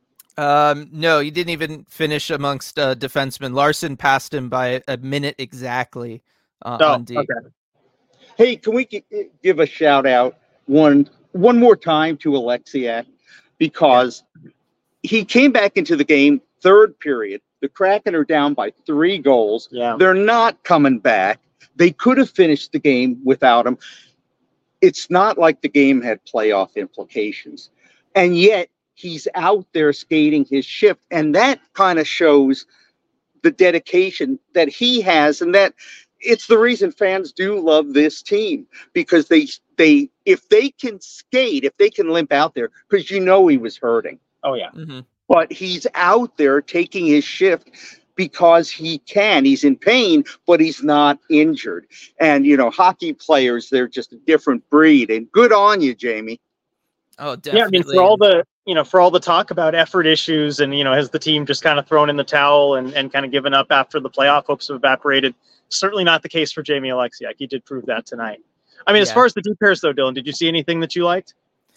No, he didn't even finish amongst defensemen. Larson passed him by a minute exactly on D. Okay. Hey, can we give a shout out one more time to Alexiak? Because he came back into the game third period. The Kraken are down by 3 goals. Yeah. They're not coming back. They could have finished the game without him. It's not like the game had playoff implications. And yet he's out there skating his shift. And that kind of shows the dedication that he has. And that it's the reason fans do love this team. Because they if they can skate, if they can limp out there, because he was hurting. Oh, yeah. Mm-hmm. But he's out there taking his shift because he can. He's in pain, but he's not injured. And, hockey players, they're just a different breed. And good on you, Jamie. Oh, definitely. Yeah, I mean, for all the talk about effort issues and, has the team just kind of thrown in the towel and kind of given up after the playoff hopes have evaporated? Certainly not the case for Jamie Alexiak. He did prove that tonight. I mean, as far as the D pairs, though, Dylan, did you see anything that you liked?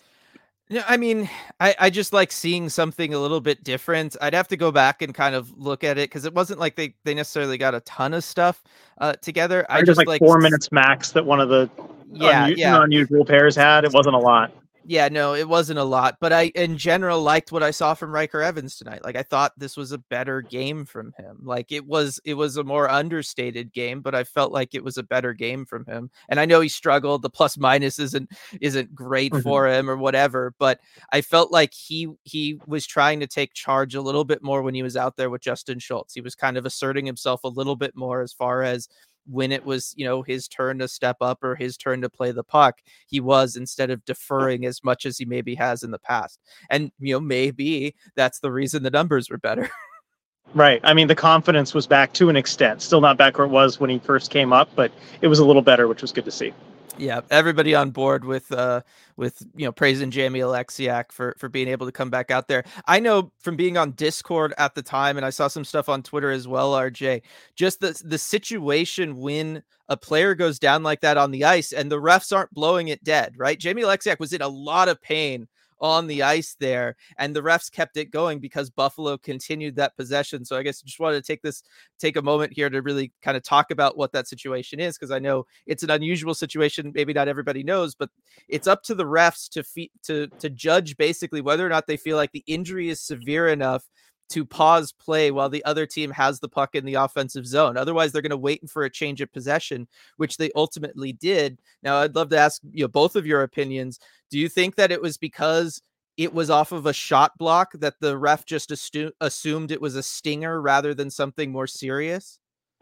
No, I mean, I just like seeing something a little bit different. I'd have to go back and kind of look at it because it wasn't like they necessarily got a ton of stuff together. I just like 4 minutes max that one of the unusual pairs had. It wasn't a lot. Yeah, no, it wasn't a lot, but I, in general, liked what I saw from Riker Evans tonight. Like, I thought this was a better game from him. Like, it was a more understated game, but I felt like it was a better game from him. And I know he struggled. The plus minus isn't great for him or whatever, but I felt like he was trying to take charge a little bit more when he was out there with Justin Schultz. He was kind of asserting himself a little bit more as far as when it was, his turn to step up or his turn to play the puck, he was, instead of deferring as much as he maybe has in the past. And, maybe that's the reason the numbers were better. Right. I mean, the confidence was back to an extent, still not back where it was when he first came up, but it was a little better, which was good to see. Yeah, everybody on board with praising Jamie Alexiak for being able to come back out there. I know from being on Discord at the time, and I saw some stuff on Twitter as well, RJ, just the situation when a player goes down like that on the ice and the refs aren't blowing it dead, right? Jamie Alexiak was in a lot of pain on the ice there, and the refs kept it going because Buffalo continued that possession. So I guess I just wanted to take a moment here to really kind of talk about what that situation is, because I know it's an unusual situation. Maybe not everybody knows, but it's up to the refs to judge basically whether or not they feel like the injury is severe enough to pause play while the other team has the puck in the offensive zone. Otherwise, they're going to wait for a change of possession, which they ultimately did. Now, I'd love to ask both of your opinions. Do you think that it was because it was off of a shot block that the ref just assumed it was a stinger rather than something more serious?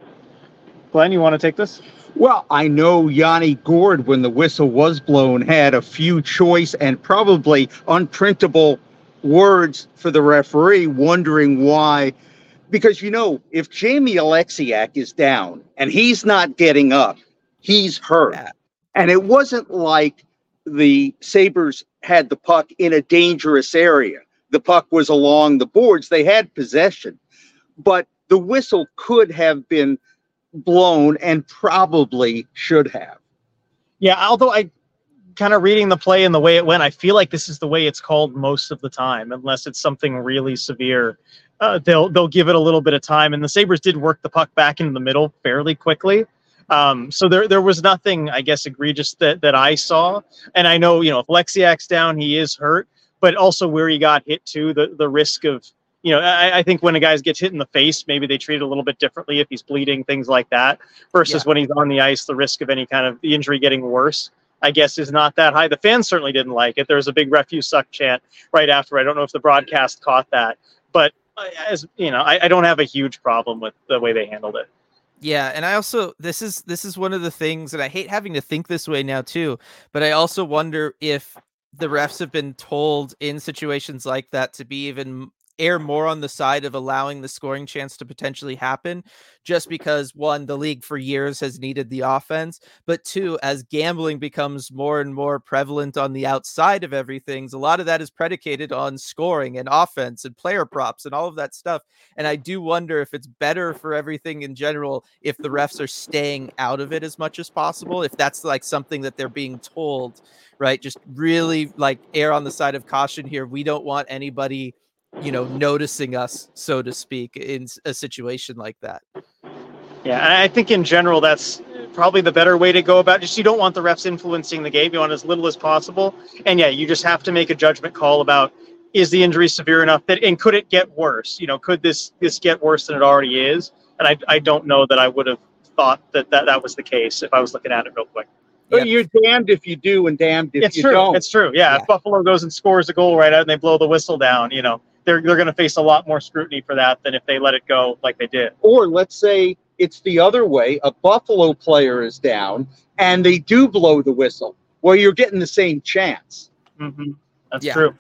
Glenn, you want to take this? Well, I know Yanni Gourde, when the whistle was blown, had a few choice and probably unprintable words for the referee, wondering why. Because, if Jamie Alexiak is down and he's not getting up, he's hurt. Yeah. And it wasn't like the Sabres had the puck in a dangerous area. The puck was along the boards. They had possession. But the whistle could have been blown and probably should have. Yeah, although I kind of reading the play and the way it went, I feel like this is the way it's called most of the time, unless it's something really severe. They'll give it a little bit of time, and the Sabres did work the puck back into the middle fairly quickly. So there was nothing, I guess, egregious that I saw. And I know, if Alexiak's down, he is hurt, but also where he got hit too, the risk of, I think when a guy gets hit in the face, maybe they treat it a little bit differently if he's bleeding, things like that, versus when he's on the ice, the risk of any kind of the injury getting worse, I guess, is not that high. The fans certainly didn't like it. There was a big "ref you suck" chant right after. I don't know if the broadcast caught that, but as I don't have a huge problem with the way they handled it. Yeah, and I also this is one of the things, and I hate having to think this way now too, but I also wonder if the refs have been told in situations like that to be even err more on the side of allowing the scoring chance to potentially happen, just because, one, the league for years has needed the offense, but two, as gambling becomes more and more prevalent on the outside of everything, a lot of that is predicated on scoring and offense and player props and all of that stuff. And I do wonder if it's better for everything in general if the refs are staying out of it as much as possible, if that's like something that they're being told, right? Just really like err on the side of caution here. We don't want anybody noticing us, so to speak, in a situation like that. Yeah, and I think in general, that's probably the better way to go about it. Just you don't want the refs influencing the game. You want as little as possible. And yeah, you just have to make a judgment call about, is the injury severe enough and could it get worse? Could this get worse than it already is? And I don't know that I would have thought that was the case if I was looking at it real quick. But you're damned if you do and damned if you don't. It's true. Yeah. If Buffalo goes and scores a goal right out and they blow the whistle down, they're going to face a lot more scrutiny for that than if they let it go like they did. Or let's say it's the other way. A Buffalo player is down and they do blow the whistle. Well, you're getting the same chance. Mm-hmm. That's true.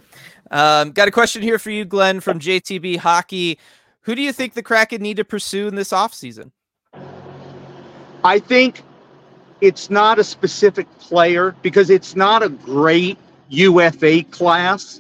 Got a question here for you, Glenn, from JTB Hockey. Who do you think the Kraken need to pursue in this offseason? I think it's not a specific player because it's not a great UFA class.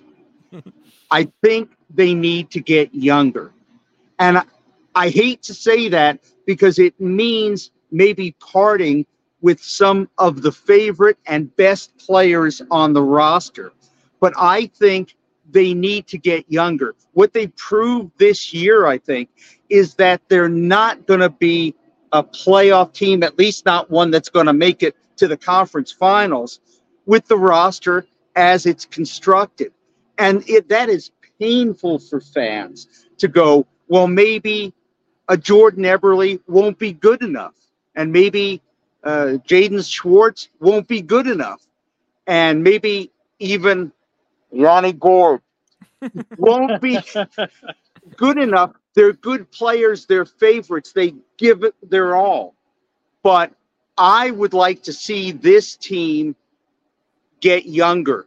I think they need to get younger. And I hate to say that because it means maybe parting with some of the favorite and best players on the roster. But I think they need to get younger. What they proved this year, I think, is that they're not going to be a playoff team, at least not one that's going to make it to the conference finals with the roster as it's constructed. And that is painful for fans to go, well, maybe a Jordan Eberle won't be good enough. And maybe Jaden Schwartz won't be good enough. And maybe even Yanni Gourde won't be good enough. They're good players. They're favorites. They give it their all. But I would like to see this team get younger.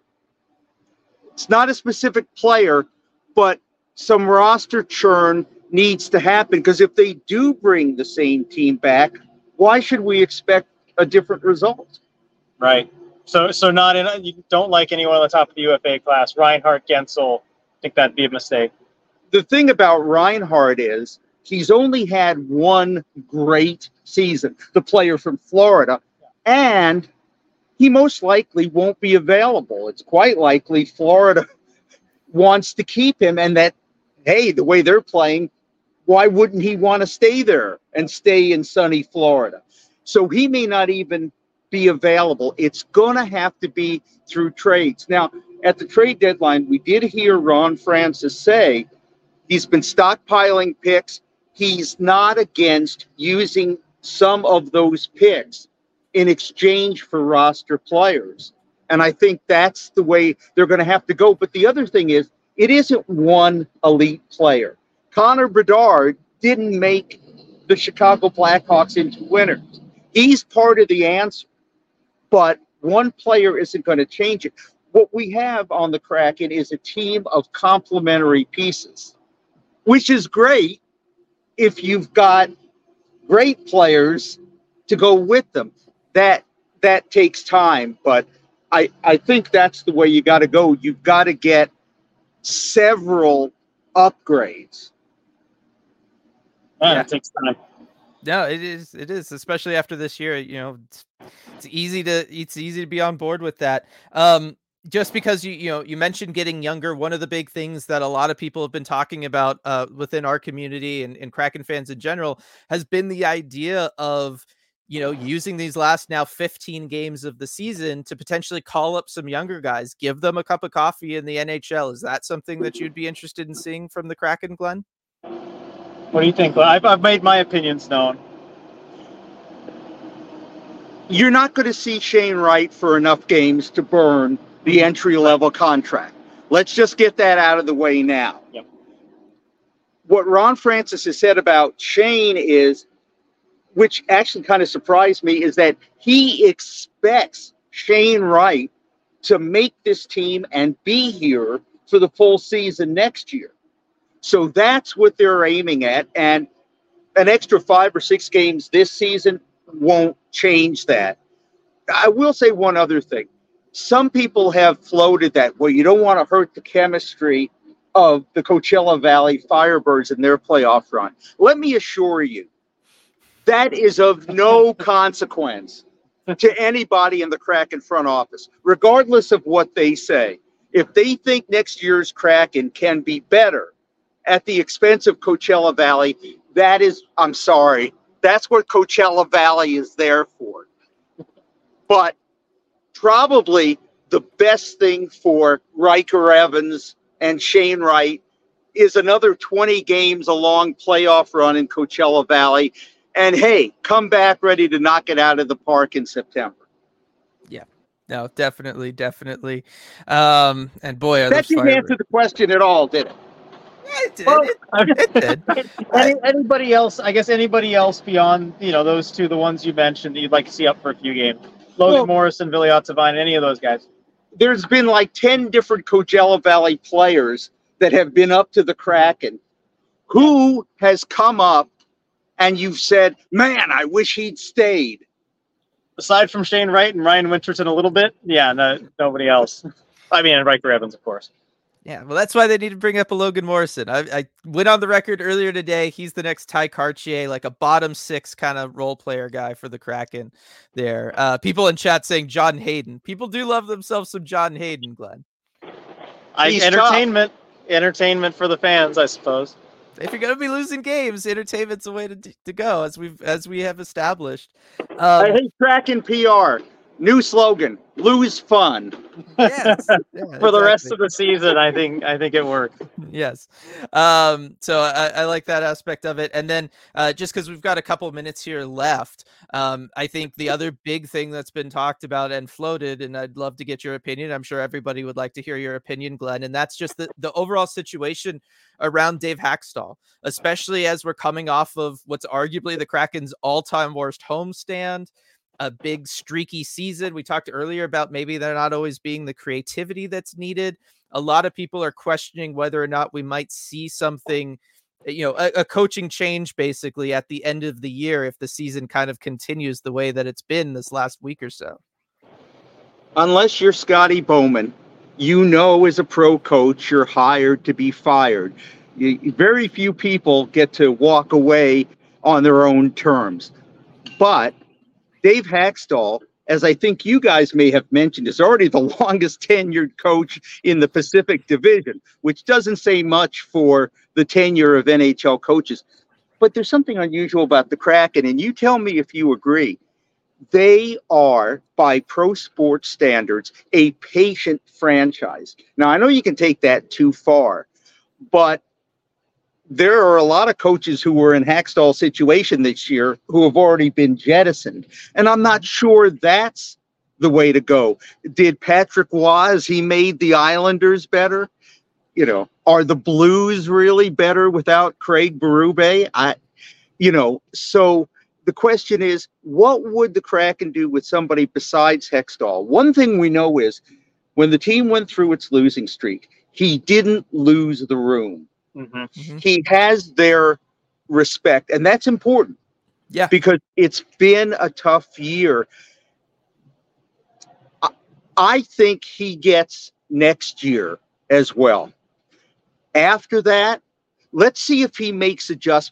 It's not a specific player, but some roster churn needs to happen because if they do bring the same team back, why should we expect a different result? Right. So you don't like anyone on the top of the UFA class. Reinhart, Gensel, I think that'd be a mistake. The thing about Reinhart is he's only had one great season, the player from Florida, and he most likely won't be available. It's quite likely Florida wants to keep him and that, hey, the way they're playing, why wouldn't he want to stay there and stay in sunny Florida? So he may not even be available. It's going to have to be through trades. Now, at the trade deadline, we did hear Ron Francis say he's been stockpiling picks. He's not against using some of those picks in exchange for roster players. And I think that's the way they're going to have to go. But the other thing is, it isn't one elite player. Connor Bedard didn't make the Chicago Blackhawks into winners. He's part of the answer. But one player isn't going to change it. What we have on the Kraken is a team of complementary pieces, which is great if you've got great players to go with them. That takes time, but I think that's the way you got to go. You've got to get several upgrades. It takes time. No, it is. It is, especially after this year. It's easy to be on board with that. Just because you mentioned getting younger. One of the big things that a lot of people have been talking about within our community and Kraken fans in general has been the idea of using these last now 15 games of the season to potentially call up some younger guys, give them a cup of coffee in the NHL. Is that something that you'd be interested in seeing from the Kraken, Glenn? What do you think? I've made my opinions known. You're not going to see Shane Wright for enough games to burn the entry-level contract. Let's just get that out of the way now. Yep. What Ron Francis has said about Shane is, which actually kind of surprised me, is that he expects Shane Wright to make this team and be here for the full season next year. So that's what they're aiming at. And an extra 5 or 6 games this season won't change that. I will say one other thing. Some people have floated that, well, you don't want to hurt the chemistry of the Coachella Valley Firebirds in their playoff run. Let me assure you, that is of no consequence to anybody in the Kraken front office, regardless of what they say. If they think next year's Kraken can be better at the expense of Coachella Valley, that is, I'm sorry, that's what Coachella Valley is there for. But probably the best thing for Riker Evans and Shane Wright is another 20 games, a long playoff run in Coachella Valley. And hey, come back ready to knock it out of the park in September. Yeah, no, definitely. And boy, that didn't answer the question at all, did it? It did. Well, it did. Anybody else? I guess anybody else beyond those two, the ones you mentioned, that you'd like to see up for a few games? Logan Morrison, Ville Ottavine, any of those guys? There's been like 10 different Coachella Valley players that have been up to the Kraken. Who has come up and you've said, man, I wish he'd stayed? Aside from Shane Wright and Ryan Winterton a little bit, yeah, no, nobody else. I mean, and Riker Evans, of course. Yeah, well, that's why they need to bring up a Logan Morrison. I went on the record earlier today. He's the next Ty Cartier, like a bottom 6 kind of role player guy for the Kraken there. People in chat saying John Hayden. People do love themselves some John Hayden, Glenn. Entertainment for the fans, I suppose. If you're going to be losing games, entertainment's the way to go, as we have established. I hate Kraken PR. New slogan: lose fun. Yes. For the rest of the season, I think it worked. Yes. So I like that aspect of it. And then just because we've got a couple minutes here left, I think the other big thing that's been talked about and floated, and I'd love to get your opinion. I'm sure everybody would like to hear your opinion, Glenn. And that's just the overall situation around Dave Hakstol, especially as we're coming off of what's arguably the Kraken's all-time worst homestand. A big streaky season. We talked earlier about maybe they're not always being the creativity that's needed. A lot of people are questioning whether or not we might see something, a coaching change basically at the end of the year if the season kind of continues the way that it's been this last week or so. Unless you're Scotty Bowman, as a pro coach, you're hired to be fired. Very few people get to walk away on their own terms. But Dave Hakstol, as I think you guys may have mentioned, is already the longest tenured coach in the Pacific Division, which doesn't say much for the tenure of NHL coaches. But there's something unusual about the Kraken, and you tell me if you agree. They are, by pro sports standards, a patient franchise. Now, I know you can take that too far, but there are a lot of coaches who were in Hakstol's situation this year who have already been jettisoned. And I'm not sure that's the way to go. Did Patrick Waugh, he made the Islanders better? Are the Blues really better without Craig Berube? So the question is, what would the Kraken do with somebody besides Hakstol? One thing we know is when the team went through its losing streak, he didn't lose the room. Mm-hmm. He has their respect, and that's important. Yeah, because it's been a tough year. I think he gets next year as well. After that, let's see if he makes adjustments.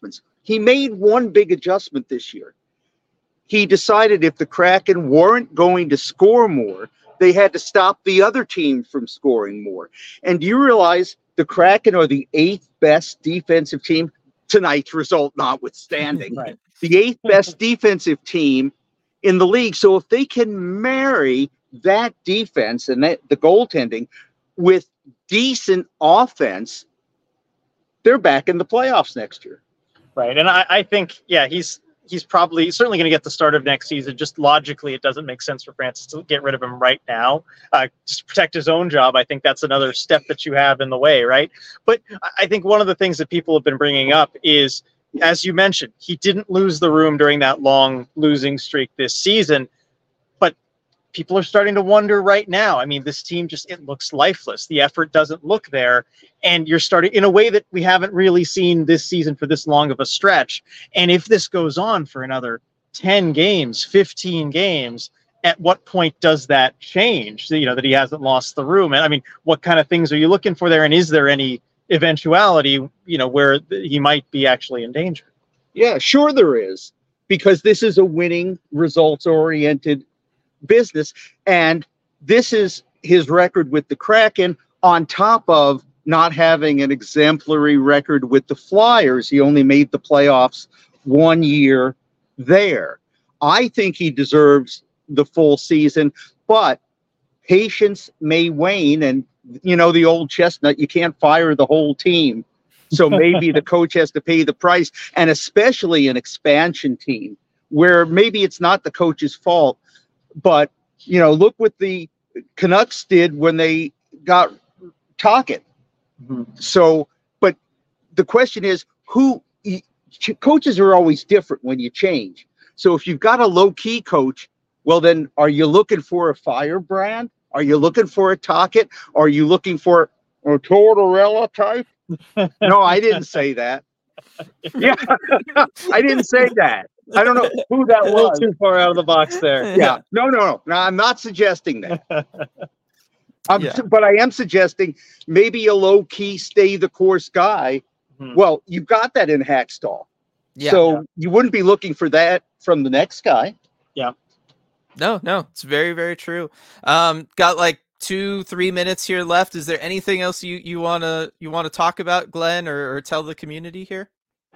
he made one big adjustment this year. He decided if the Kraken weren't going to score more, they had to stop the other team from scoring more. And do you realize the Kraken are the 8th best defensive team, tonight's result notwithstanding, Right. the 8th best defensive team in the league. So if they can marry that defense and the goaltending with decent offense, they're back in the playoffs next year. Right. And I think, yeah, he's certainly going to get the start of next season. Just logically, it doesn't make sense for Francis to get rid of him right now. Just to protect his own job, I think that's another step that you have in the way, right? But I think one of the things that people have been bringing up is, as you mentioned, he didn't lose the room during that long losing streak this season. But people are starting to wonder right now. I mean, this team it looks lifeless. The effort doesn't look there. And you're starting in a way that we haven't really seen this season for this long of a stretch. And if this goes on for another 10 games, 15 games, at what point does that change? That he hasn't lost the room. And I mean, what kind of things are you looking for there? And is there any eventuality, where he might be actually in danger? Yeah, sure there is, because this is a winning, results-oriented business. And this is his record with the Kraken on top of not having an exemplary record with the Flyers. He only made the playoffs 1 year there. I think he deserves the full season, but patience may wane. And, the old chestnut, you can't fire the whole team. So maybe the coach has to pay the price, and especially an expansion team where maybe it's not the coach's fault, but, look what the Canucks did when they got Tocchet. Mm-hmm. So, but the question is, coaches are always different when you change. So if you've got a low-key coach, well, then are you looking for a Firebrand? Are you looking for a Tocchet? Are you looking for a Tortorella type? No, I didn't say that. Yeah, I didn't say that. I don't know who that A little was. too far out of the box there. Yeah, no, I'm not suggesting that. Yeah. But I am suggesting maybe a low-key, stay-the-course guy. Mhm. Well, you've got that in Hackstall. Yeah. So you wouldn't be looking for that from the next guy. No, it's very, very true. Got like 2-3 minutes here left. Is there anything else you wanna talk about, Glenn, or tell the community here?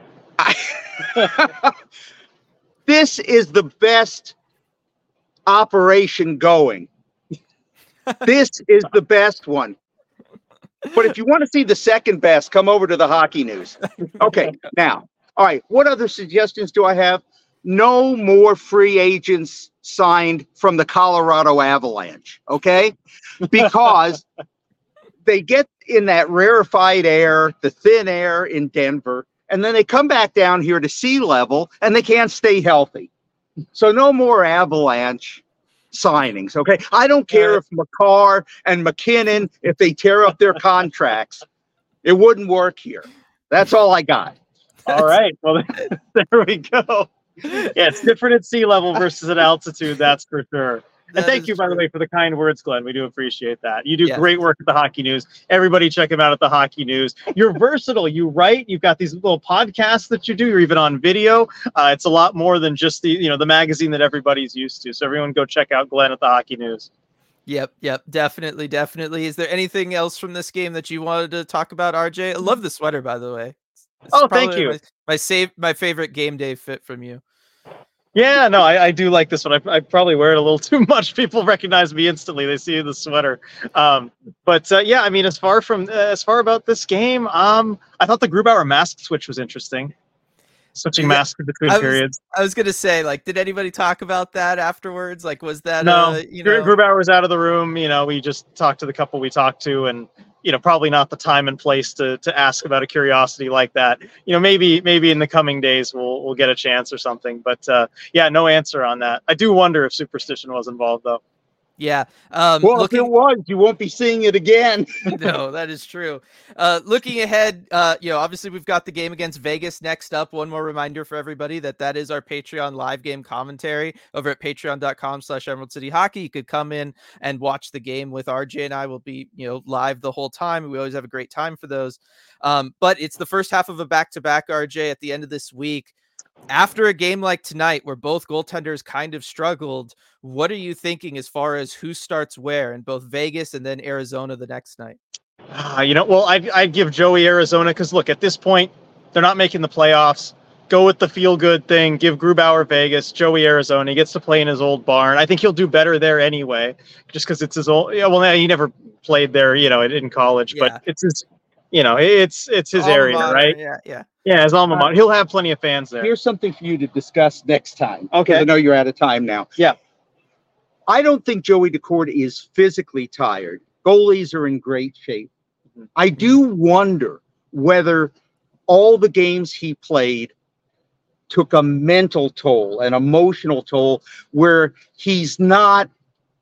This is the best operation going. This is the best one. But if you want to see the second best, come over to the Hockey News. Okay, now, all right, what other suggestions do I have? No more free agents signed from the Colorado Avalanche, okay? Because they get in that rarefied air, the thin air in Denver, and then they come back down here to sea level, and they can't stay healthy. So no more Avalanche signings, okay? I don't care if Makar and McKinnon, if they tear up their contracts, it wouldn't work here. That's all I got. All right. Well, there we go. Yeah, it's different at sea level versus at altitude, that's for sure. And thank you, by the way, for the kind words, Glenn. We do appreciate that. You do great work at the Hockey News. Everybody check him out at the Hockey News. You're versatile. You write. You've got these little podcasts that you do. You're even on video. It's a lot more than just the magazine that everybody's used to. So everyone go check out Glenn at the Hockey News. Yep. Definitely. Is there anything else from this game that you wanted to talk about, RJ? I love the sweater, by the way. Oh, thank you. My favorite game day fit from you. Yeah, no, I do like this one. I probably wear it a little too much. People recognize me instantly. They see the sweater. But yeah, I mean, as far about this game, I thought the Grubauer mask switch was interesting. Switching masks between periods. I was gonna say, like, did anybody talk about that afterwards? Like, was that no? Grubauer was out of the room. We just talked to the couple we talked to, and probably not the time and place to ask about a curiosity like that. Maybe in the coming days we'll get a chance or something. But yeah, no answer on that. I do wonder if superstition was involved, though. Yeah. Well, if it was, you won't be seeing it again. No, that is true. Looking ahead, obviously we've got the game against Vegas next up. One more reminder for everybody that is our Patreon live game commentary over at patreon.com/Emerald City Hockey. You could come in and watch the game with RJ and I. Will be, live the whole time. We always have a great time for those. But it's the first half of a back-to-back, RJ, at the end of this week. After a game like tonight, where both goaltenders kind of struggled, what are you thinking as far as who starts where in both Vegas and then Arizona the next night? Well, I'd give Joey Arizona because, look, at this point, they're not making the playoffs. Go with the feel-good thing. Give Grubauer Vegas, Joey Arizona. He gets to play in his old barn. I think he'll do better there anyway, just because it's his old. Yeah, well, he never played there, in college, but it's his. It's his area, mater, right? Yeah, his alma mater. He'll have plenty of fans there. Here's something for you to discuss next time. Okay. I know you're out of time now. Yeah. I don't think Joey Daccord is physically tired. Goalies are in great shape. Mm-hmm. I do wonder whether all the games he played took a mental toll, an emotional toll, where he's not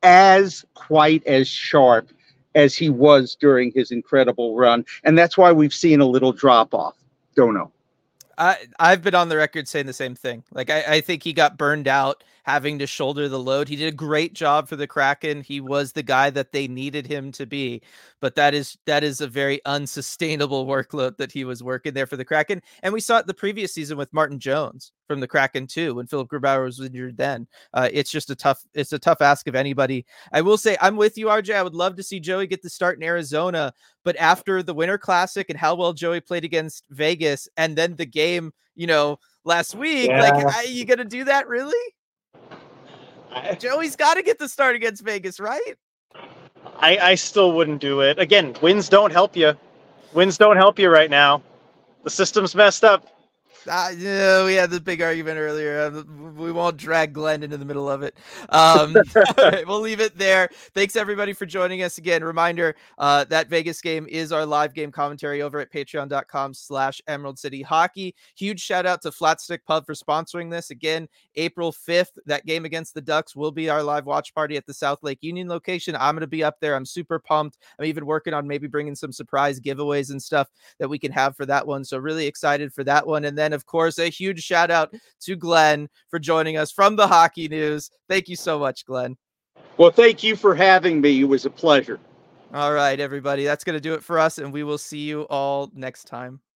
quite as sharp as he was during his incredible run. And that's why we've seen a little drop off. Don't know. I've been on the record saying the same thing. Like, I think he got burned out having to shoulder the load. He did a great job for the Kraken. He was the guy that they needed him to be, but that is a very unsustainable workload that he was working there for the Kraken. And we saw it the previous season with Martin Jones from the Kraken too, when Philip Grubauer was injured then. It's a tough ask of anybody. I will say I'm with you, RJ. I would love to see Joey get the start in Arizona, but after the Winter Classic and how well Joey played against Vegas and then the game, last week, you gonna do that really? Joey's got to get the start against Vegas, right? I still wouldn't do it. Again, wins don't help you. Wins don't help you right now. The system's messed up. We had the big argument earlier. We won't drag Glenn into the middle of it. We'll leave it there. Thanks everybody for joining us again. Reminder, that Vegas game is our live game commentary over at patreon.com/Emerald City Hockey. Huge shout out to Flat Stick Pub for sponsoring this. Again, April 5th, that game against the Ducks will be our live watch party at the South Lake Union location. I'm going to be up there. I'm super pumped. I'm even working on maybe bringing some surprise giveaways and stuff that we can have for that one. So really excited for that one. And then, of course, a huge shout out to Glenn for joining us from the Hockey News. Thank you so much, Glenn. Well, thank you for having me. It was a pleasure. All right, everybody. That's going to do it for us, and we will see you all next time.